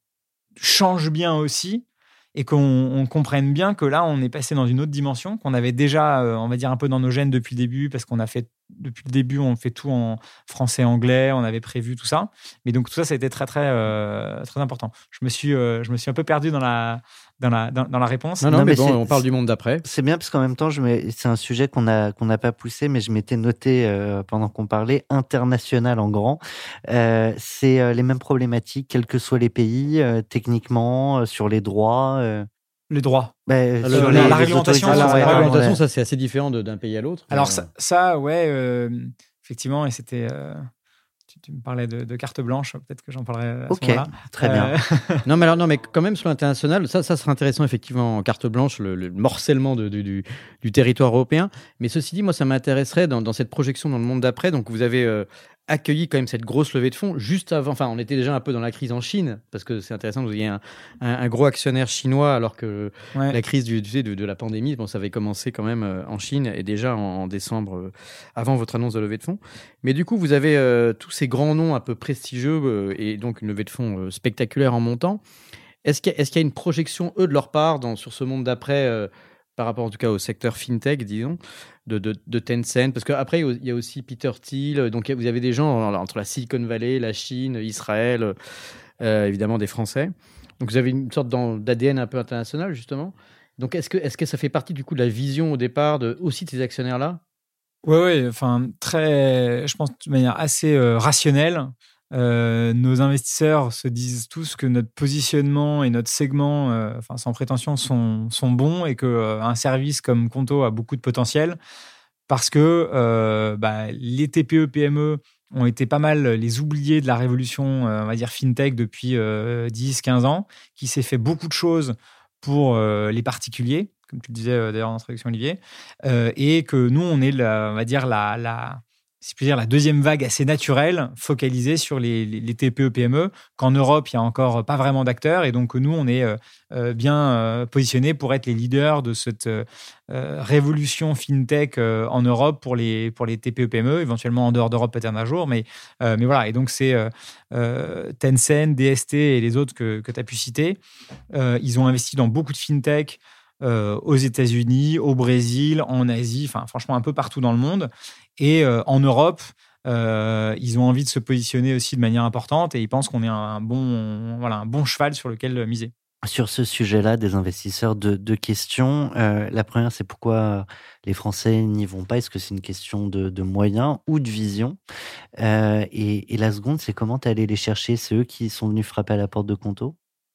changent bien aussi, et qu'on on comprenne bien que là, on est passé dans une autre dimension, qu'on avait déjà, euh, on va dire, un peu dans nos gènes depuis le début, parce qu'on a fait, depuis le début, on fait tout en français-anglais, on avait prévu tout ça. Mais donc, tout ça, ça a été très, très, euh, très important. Je me suis, euh, je me suis un peu perdu dans la, dans la, dans, dans la réponse.
Non, non,
Non,
mais,
mais
bon,
c'est-
on parle du monde d'après.
C'est bien parce qu'en même temps, je me- c'est un sujet qu'on a qu'on n'a pas poussé, mais je m'étais noté euh, pendant qu'on parlait international en grand. Euh, c'est euh, les mêmes problématiques, quels que soient les pays, euh, techniquement, euh, sur les droits. euh,
Les droits.
ben,
Ah,
sur
le-
les-
la
les
réglementation,
autorisations,
Ah, la,
ouais,
la
ouais,
réglementation,
ouais.
ça c'est assez différent de- d'un pays à l'autre.
Alors
mais,
ça, ça, ouais, euh, effectivement, et c'était... euh, tu, tu me parlais de, de carte blanche, peut-être que j'en parlerai à
Ok,
ce moment-là.
très bien.
Euh,
Non, mais alors, non, mais quand même sur l'international, ça, ça serait intéressant effectivement en carte blanche, le, le morcellement de- du, du, du territoire européen. Mais ceci dit, moi, ça m'intéresserait dans, dans cette projection dans le monde d'après. Donc, vous avez euh, accueilli quand même cette grosse levée de fonds juste avant. Enfin, on était déjà un peu dans la crise en Chine, parce que c'est intéressant que vous ayez un, un, un gros actionnaire chinois, alors que
ouais.
la crise du, tu sais, de, de la pandémie, bon, ça avait commencé quand même euh, en Chine et déjà en, en décembre, euh, avant votre annonce de levée de fonds. Mais du coup, vous avez euh, tous ces grands noms un peu prestigieux euh, et donc une levée de fonds euh, spectaculaire en montant. Est-ce qu'il y a, est-ce qu'il y a une projection, eux, de leur part, dans, sur ce monde d'après, euh, par rapport en tout cas au secteur fintech, disons, de, de, de Tencent? Parce qu'après, il y a aussi Peter Thiel. Donc, vous avez des gens entre la Silicon Valley, la Chine, Israël, euh, évidemment des Français. Donc, vous avez une sorte d'A D N un peu international, justement. Donc, est-ce que, est-ce que ça fait partie du coup de la vision au départ de, aussi de ces actionnaires-là?
Oui, ouais, enfin, très, je pense de manière assez euh, rationnelle. Euh, nos investisseurs se disent tous que notre positionnement et notre segment, euh, enfin, sans prétention, sont, sont bons et qu'un euh, service comme Conto a beaucoup de potentiel parce que euh, bah, les T P E P M E ont été pas mal les oubliés de la révolution, euh, on va dire, fintech depuis euh, dix quinze ans, qui s'est fait beaucoup de choses pour euh, les particuliers, comme tu le disais euh, d'ailleurs en introduction, Olivier, euh, et que nous, on est, la, on va dire, la, la, si je puis dire, la deuxième vague assez naturelle, focalisée sur les, les, les T P E P M E, qu'en Europe, il n'y a encore pas vraiment d'acteurs, et donc nous, on est euh, bien euh, positionnés pour être les leaders de cette euh, révolution fintech euh, en Europe pour les, pour les T P E P M E, éventuellement en dehors d'Europe peut-être un jour, mais, euh, mais voilà, et donc c'est euh, euh, Tencent, D S T et les autres que, que tu as pu citer. Euh, ils ont investi dans beaucoup de fintech, Euh, aux États-Unis, au Brésil, en Asie, enfin franchement un peu partout dans le monde. Et euh, en Europe, euh, ils ont envie de se positionner aussi de manière importante et ils pensent qu'on est un bon, voilà, un bon cheval sur lequel miser.
Sur ce sujet-là, des investisseurs, deux, deux questions. Euh, la première, c'est pourquoi les Français n'y vont pas? Est-ce que c'est une question de, de moyens ou de vision? euh, et, et la seconde, c'est comment tu es allé les chercher? C'est eux qui sont venus frapper à la porte de Conto?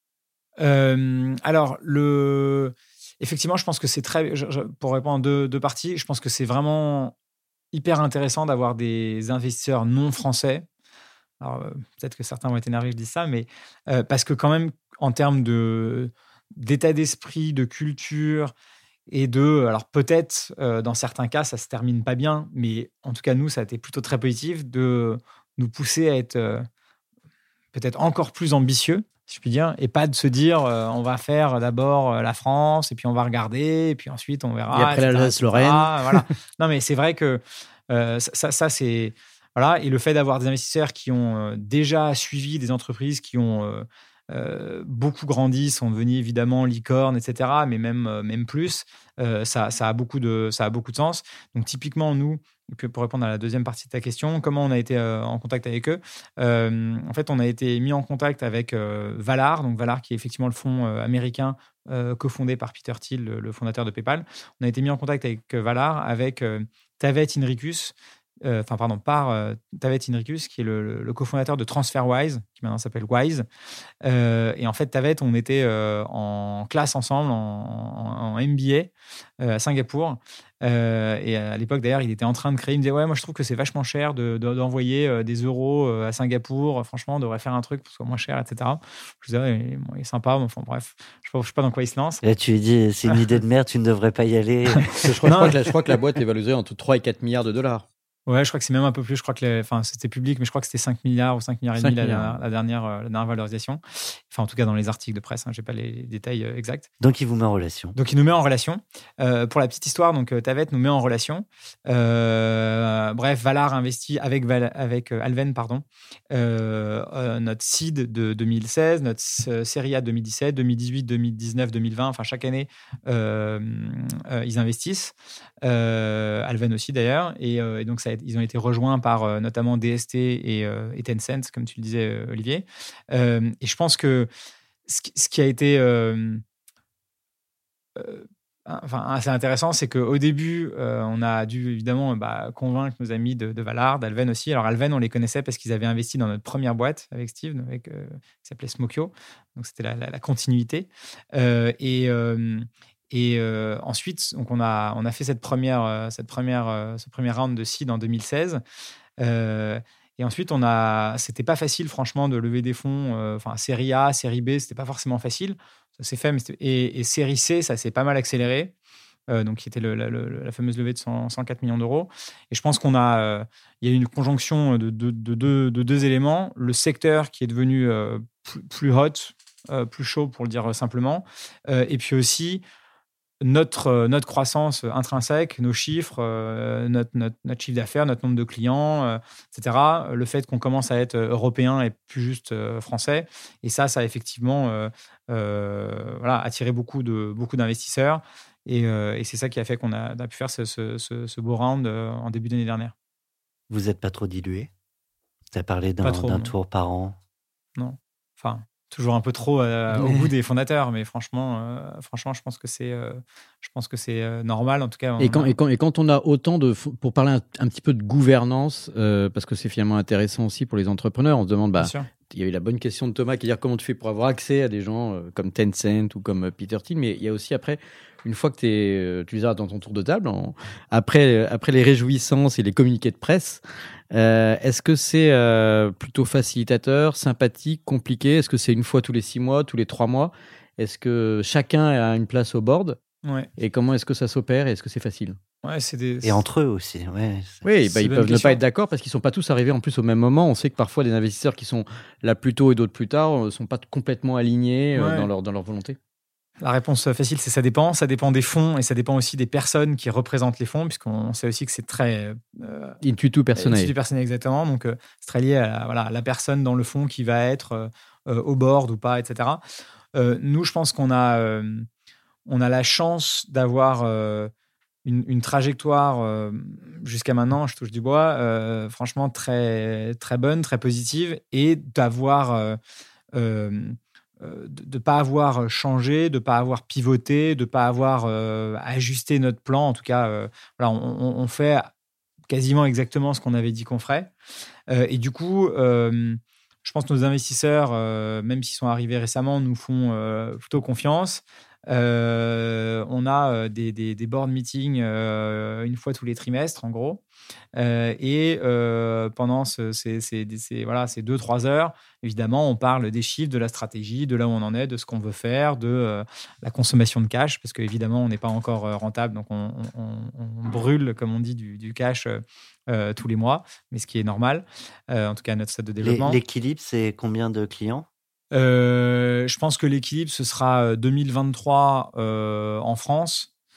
euh, Alors, le... effectivement, je pense que c'est très... Je, je, pour répondre en deux, deux parties, je pense que c'est vraiment hyper intéressant d'avoir des investisseurs non français. Alors, euh, peut-être que certains vont être énervés que je dise ça, mais euh, parce que quand même, en termes de, d'état d'esprit, de culture et de... Alors, peut-être, euh, dans certains cas, ça ne se termine pas bien, mais en tout cas, nous, ça a été plutôt très positif de nous pousser à être euh, peut-être encore plus ambitieux, si je puis dire, et pas de se dire euh, on va faire d'abord la France et puis on va regarder et puis ensuite on verra.
Et après l'Alsace-Lorraine.
Voilà. Non, mais c'est vrai que euh, ça, ça c'est voilà. Et le fait d'avoir des investisseurs qui ont euh, déjà suivi des entreprises qui ont euh, euh, beaucoup grandi, sont devenus évidemment licornes, et cetera. Mais même, euh, même plus, euh, ça, ça, a beaucoup de, ça a beaucoup de sens. Donc typiquement, nous, pour répondre à la deuxième partie de ta question, comment on a été euh, en contact avec eux euh, En fait, on a été mis en contact avec euh, Valar, donc Valar qui est effectivement le fonds euh, américain euh, cofondé par Peter Thiel, le, le fondateur de PayPal. On a été mis en contact avec euh, Valar, avec euh, Tavet Hinrichus, euh, enfin pardon, par euh, Tavet Hinrichus, qui est le, le, le cofondateur de TransferWise, qui maintenant s'appelle Wise. Euh, et en fait, Tavet, on était euh, en classe ensemble, en, en, en M B A euh, à Singapour. Euh, et à l'époque, d'ailleurs, il était en train de créer. Il me disait ouais, moi je trouve que c'est vachement cher de, de, d'envoyer euh, des euros euh, à Singapour. Franchement, on devrait faire un truc pour que ce soit moins cher, et cetera. Je disais ouais, bon, il est sympa. Enfin bref, je ne sais pas dans quoi il se lance.
Là, tu lui dis c'est une idée de merde, tu ne devrais pas y aller.
je, crois, je, crois que la, je crois que la boîte est valorisée entre trois et quatre milliards de dollars.
Ouais, je crois que c'est même un peu plus. Je crois que les, enfin, c'était public, mais je crois que c'était cinq milliards ou cinq milliards et demi la, la, la, dernière, la dernière valorisation. Enfin, en tout cas, dans les articles de presse, hein, je n'ai pas les, les détails euh, exacts.
Donc, il vous met en relation.
Donc, il nous met en relation. Euh, pour la petite histoire, donc Tavet nous met en relation. Euh, bref, Valar investit avec, Val, avec euh, Alven, pardon, euh, euh, notre seed de deux mille seize, notre euh, série A deux mille dix-sept, deux mille dix-huit, deux mille dix-neuf, deux mille vingt. Enfin, chaque année, euh, euh, ils investissent. Euh, Alven aussi, d'ailleurs. Et, euh, et donc, ça ils ont été rejoints par euh, notamment D S T et, euh, et Tencent, comme tu le disais, euh, Olivier. Euh, et je pense que ce qui, ce qui a été euh, euh, enfin, assez intéressant, c'est qu'au début, euh, on a dû évidemment bah, convaincre nos amis de, de Valar, d'Alven aussi. Alors Alven, on les connaissait parce qu'ils avaient investi dans notre première boîte avec Steve, avec, euh, qui s'appelait Smokyo. Donc c'était la, la, la continuité. Euh, et... Euh, Et euh, ensuite, donc on, a, on a fait cette première, euh, cette première, euh, ce premier round de seed en deux mille seize. Euh, et ensuite, on a, c'était pas facile, franchement, de lever des fonds. Euh, enfin, série A, série B, c'était pas forcément facile. Ça s'est fait, mais et, et série C, ça s'est pas mal accéléré. Euh, donc, qui était le, la, le, la fameuse levée de cent, cent quatre millions d'euros. Et je pense qu'on a, euh, il y a eu une conjonction de, de, de, de, de deux éléments. Le secteur qui est devenu euh, plus, plus hot, euh, plus chaud, pour le dire simplement. Euh, et puis aussi, Notre, notre croissance intrinsèque, nos chiffres, euh, notre, notre, notre chiffre d'affaires, notre nombre de clients, euh, et cetera. Le fait qu'on commence à être européen et plus juste euh, français. Et ça, ça a effectivement euh, euh, voilà, attiré beaucoup, de, beaucoup d'investisseurs. Et, euh, et c'est ça qui a fait qu'on a, on a pu faire ce, ce, ce, ce beau round euh, en début d'année dernière.
Vous n'êtes pas trop dilué? Tu as parlé d'un,
trop,
d'un
non.
tour par an?
Non. Enfin... toujours un peu trop euh, au goût des fondateurs, mais franchement, euh, franchement, je pense que c'est, euh, je pense que c'est euh, normal en tout cas.
Et quand,
a...
et quand et quand on a autant de, pour parler un, un petit peu de gouvernance, euh, parce que c'est finalement intéressant aussi pour les entrepreneurs, on se demande, bah, il y a eu la bonne question de Thomas qui dit comment tu fais pour avoir accès à des gens euh, comme Tencent ou comme euh, Peter Thiel, mais il y a aussi après. Une fois que t'es, euh, tu les as dans ton tour de table, en, après, après les réjouissances et les communiqués de presse, euh, est-ce que c'est euh, plutôt facilitateur, sympathique, compliqué? Est-ce que c'est une fois tous les six mois, tous les trois mois? Est-ce que chacun a une place au board?
Ouais.
Et comment est-ce que ça s'opère? Et est-ce que c'est facile?
Ouais, c'est des...
Et entre eux aussi. Ouais,
oui, bah, ils peuvent question. ne pas être d'accord parce qu'ils ne sont pas tous arrivés en plus au même moment. On sait que parfois des investisseurs qui sont là plus tôt et d'autres plus tard ne sont pas complètement alignés ouais. euh, dans, leur, dans leur volonté.
La réponse facile, c'est ça dépend. Ça dépend des fonds et ça dépend aussi des personnes qui représentent les fonds, puisqu'on sait aussi que c'est très...
Euh, intuitu personnel.
Intuitu personnel, exactement. Donc, euh, c'est très lié à la, voilà, la personne dans le fond qui va être euh, au board ou pas, et cetera. Euh, nous, je pense qu'on a, euh, on a la chance d'avoir euh, une, une trajectoire euh, jusqu'à maintenant, je touche du bois, euh, franchement très, très bonne, très positive, et d'avoir... Euh, euh, de ne pas avoir changé, de ne pas avoir pivoté, de ne pas avoir euh, ajusté notre plan. En tout cas, euh, voilà, on, on fait quasiment exactement ce qu'on avait dit qu'on ferait. Euh, et du coup, euh, je pense que nos investisseurs, euh, même s'ils sont arrivés récemment, nous font euh, plutôt confiance. Euh, on a des, des, des board meetings euh, une fois tous les trimestres, en gros. Euh, et euh, pendant ce, ces, ces, ces, voilà, ces deux, trois heures, évidemment, on parle des chiffres, de la stratégie, de là où on en est, de ce qu'on veut faire, de euh, la consommation de cash, parce qu'évidemment, on n'est pas encore rentable, donc on, on, on brûle, comme on dit, du, du cash euh, tous les mois, mais ce qui est normal, euh, en tout cas à notre stade de développement.
L'équilibre, c'est combien de clients ?
Euh, je pense que l'équilibre, ce sera deux mille vingt-trois euh, en France.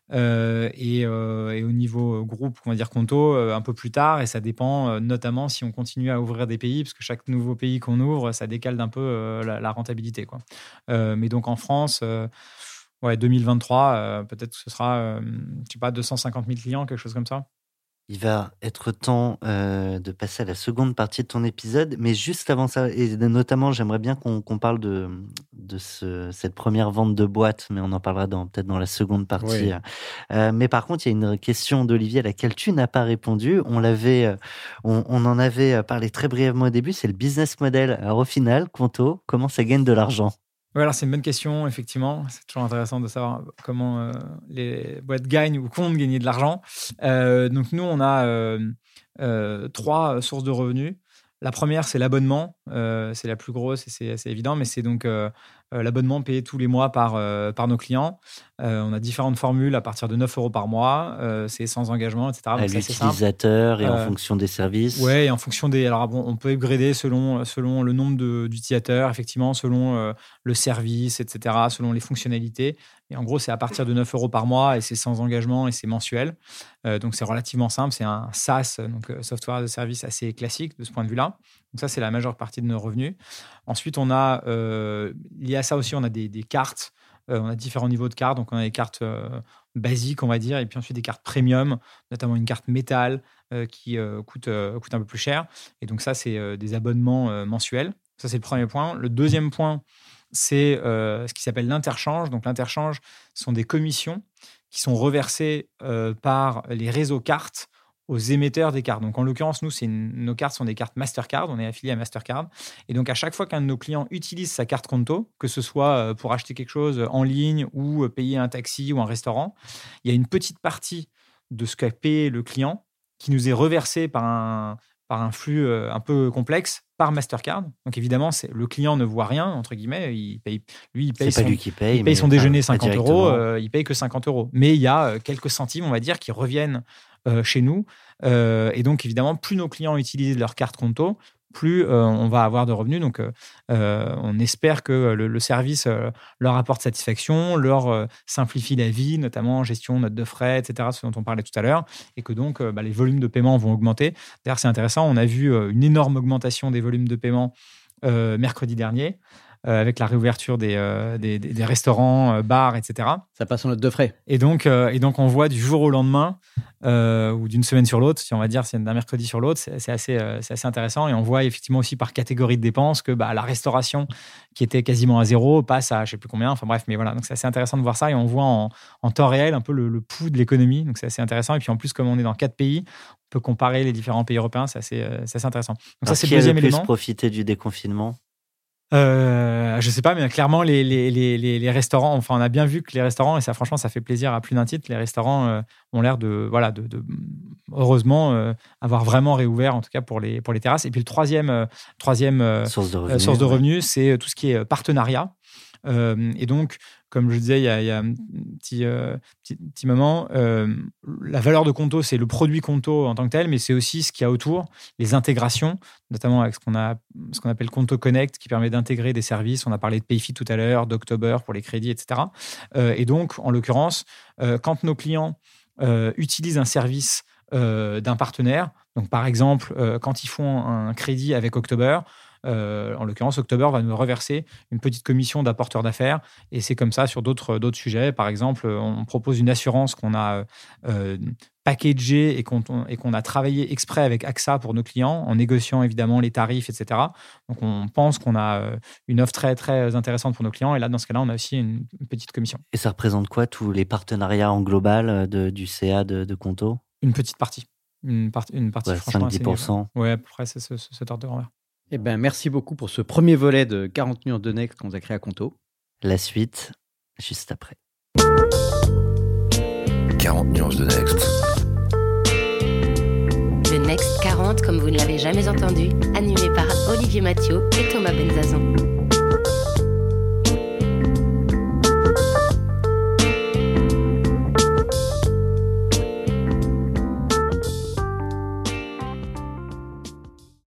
Euh, et, euh, et au niveau groupe, on va dire Conto, euh, un peu plus tard. Et ça dépend euh, notamment si on continue à ouvrir des pays, parce que chaque nouveau pays qu'on ouvre, ça décale d'un peu euh, la, la rentabilité, quoi. Euh, mais donc en France, euh, ouais, deux mille vingt-trois, euh, peut-être que ce sera, euh, je sais pas, deux cent cinquante mille clients, quelque chose comme ça.
Il va être temps euh, de passer à la seconde partie de ton épisode, mais juste avant ça, et notamment j'aimerais bien qu'on, qu'on parle de, de ce, cette première vente de boîte, mais on en parlera dans, peut-être dans la seconde partie. Oui. Euh, mais par contre, il y a une question d'Olivier à laquelle tu n'as pas répondu. On l'avait, on, on en avait parlé très brièvement au début, c'est le business model. Alors au final, Conto, comment ça gagne de l'argent ?
Ouais, alors c'est une bonne question, effectivement. C'est toujours intéressant de savoir comment euh, les boîtes gagnent ou comptent gagner de l'argent. Euh, donc nous, on a euh, euh, trois sources de revenus. La première, c'est l'abonnement. Euh, c'est la plus grosse et c'est assez évident, mais c'est donc euh, l'abonnement payé tous les mois par, euh, par nos clients. Euh, on a différentes formules à partir de neuf euros par mois. Euh, c'est sans engagement, et cetera.
À
donc
l'utilisateur et
euh,
en fonction des services.
Oui, et en fonction des... Alors, bon, on peut upgrader selon, selon le nombre de, d'utilisateurs, effectivement, selon euh, le service, et cetera, selon les fonctionnalités. Et en gros, c'est à partir de neuf euros par mois et c'est sans engagement et c'est mensuel. Euh, donc, c'est relativement simple. C'est un SaaS, donc euh, software de service assez classique de ce point de vue-là. Donc, ça, c'est la majeure partie de nos revenus. Ensuite, on a, euh, lié à ça aussi, on a des, des cartes. Euh, on a différents niveaux de cartes. Donc, on a des cartes euh, basiques, on va dire, et puis ensuite des cartes premium, notamment une carte métal euh, qui euh, coûte, euh, coûte un peu plus cher. Et donc, ça, c'est euh, des abonnements euh, mensuels. Ça, c'est le premier point. Le deuxième point, c'est euh, ce qui s'appelle l'interchange. Donc, l'interchange, ce sont des commissions qui sont reversées euh, par les réseaux cartes aux émetteurs des cartes. Donc, en l'occurrence, nous, c'est une, nos cartes sont des cartes Mastercard. On est affilié à Mastercard. Et donc, à chaque fois qu'un de nos clients utilise sa carte Conto, que ce soit pour acheter quelque chose en ligne ou payer un taxi ou un restaurant, il y a une petite partie de ce qu'a payé le client qui nous est reversée par un, par un flux un peu complexe par Mastercard. Donc, évidemment, c'est, le client ne voit rien, entre guillemets. Il paye, lui, il paye,
c'est
son,
pas lui qui paye,
il paye son déjeuner cinquante euros.
Euh,
il paye que cinquante euros. Mais il y a quelques centimes, on va dire, qui reviennent Euh, chez nous. Euh, et donc, évidemment, plus nos clients utilisent leur carte Conto, plus euh, on va avoir de revenus. Donc, euh, on espère que le, le service euh, leur apporte satisfaction, leur euh, simplifie la vie, notamment gestion, notes de frais, et cetera, ce dont on parlait tout à l'heure, et que donc euh, bah, les volumes de paiement vont augmenter. D'ailleurs, c'est intéressant, on a vu euh, une énorme augmentation des volumes de paiement euh, mercredi dernier, Euh, avec la réouverture des, euh, des, des, des restaurants, euh, bars, et cetera.
Ça passe en note de frais.
Et donc, euh, et donc on voit du jour au lendemain, euh, ou d'une semaine sur l'autre, si on va dire, c'est d'un mercredi sur l'autre, c'est, c'est, assez, euh, c'est assez intéressant. Et on voit effectivement aussi par catégorie de dépenses que bah, la restauration, qui était quasiment à zéro, passe à je ne sais plus combien. Enfin bref, mais voilà, donc c'est assez intéressant de voir ça. Et on voit en, en temps réel un peu le, le pouls de l'économie. Donc c'est assez intéressant. Et puis en plus, comme on est dans quatre pays, on peut comparer les différents pays européens. C'est assez, euh, c'est assez intéressant. Donc
Alors,
ça, c'est
le
le deuxième
plus
élément.
Profiter du déconfinement.
Euh, je sais pas, mais clairement les, les, les, les restaurants, enfin on a bien vu que les restaurants, et ça franchement ça fait plaisir à plus d'un titre, les restaurants euh, ont l'air de, voilà, de, de heureusement euh, avoir vraiment réouvert, en tout cas pour les, pour les terrasses. Et puis le troisième, euh, troisième euh,
source de revenus,
euh, source de
ouais.
revenus, c'est tout ce qui est partenariat. Euh, et donc, comme je le disais il y a, il y a un petit, euh, petit, petit moment, euh, la valeur de Conto, c'est le produit Conto en tant que tel, mais c'est aussi ce qu'il y a autour, les intégrations, notamment avec ce qu'on, a, ce qu'on appelle Conto Connect, qui permet d'intégrer des services. On a parlé de Payfit tout à l'heure, d'October pour les crédits, et cetera. Euh, et donc, en l'occurrence, euh, quand nos clients euh, utilisent un service euh, d'un partenaire, donc par exemple, euh, quand ils font un crédit avec October, Euh, en l'occurrence, October va nous reverser une petite commission d'apporteur d'affaires. Et c'est comme ça sur d'autres, d'autres sujets. Par exemple, on propose une assurance qu'on a euh, packagée et qu'on, et qu'on a travaillé exprès avec A X A pour nos clients, en négociant évidemment les tarifs, et cetera. Donc, on pense qu'on a une offre très, très intéressante pour nos clients. Et là, dans ce cas-là, on a aussi une, une petite commission.
Et ça représente quoi, tous les partenariats en global de, du C A de, de Conto ?
Une petite partie. Une, part, une partie,
ouais,
franchement,
cinq à dix pour cent.
Oui, à peu près, c'est ce, ce, cet ordre de grandeur.
Eh ben, merci beaucoup pour ce premier volet de quarante nuances de Next qu'on a créé à Conto.
La suite, juste après.
quarante nuances de Next.
Le Next quarante, comme vous ne l'avez jamais entendu, animé par Olivier Mathieu et Thomas Benzazon.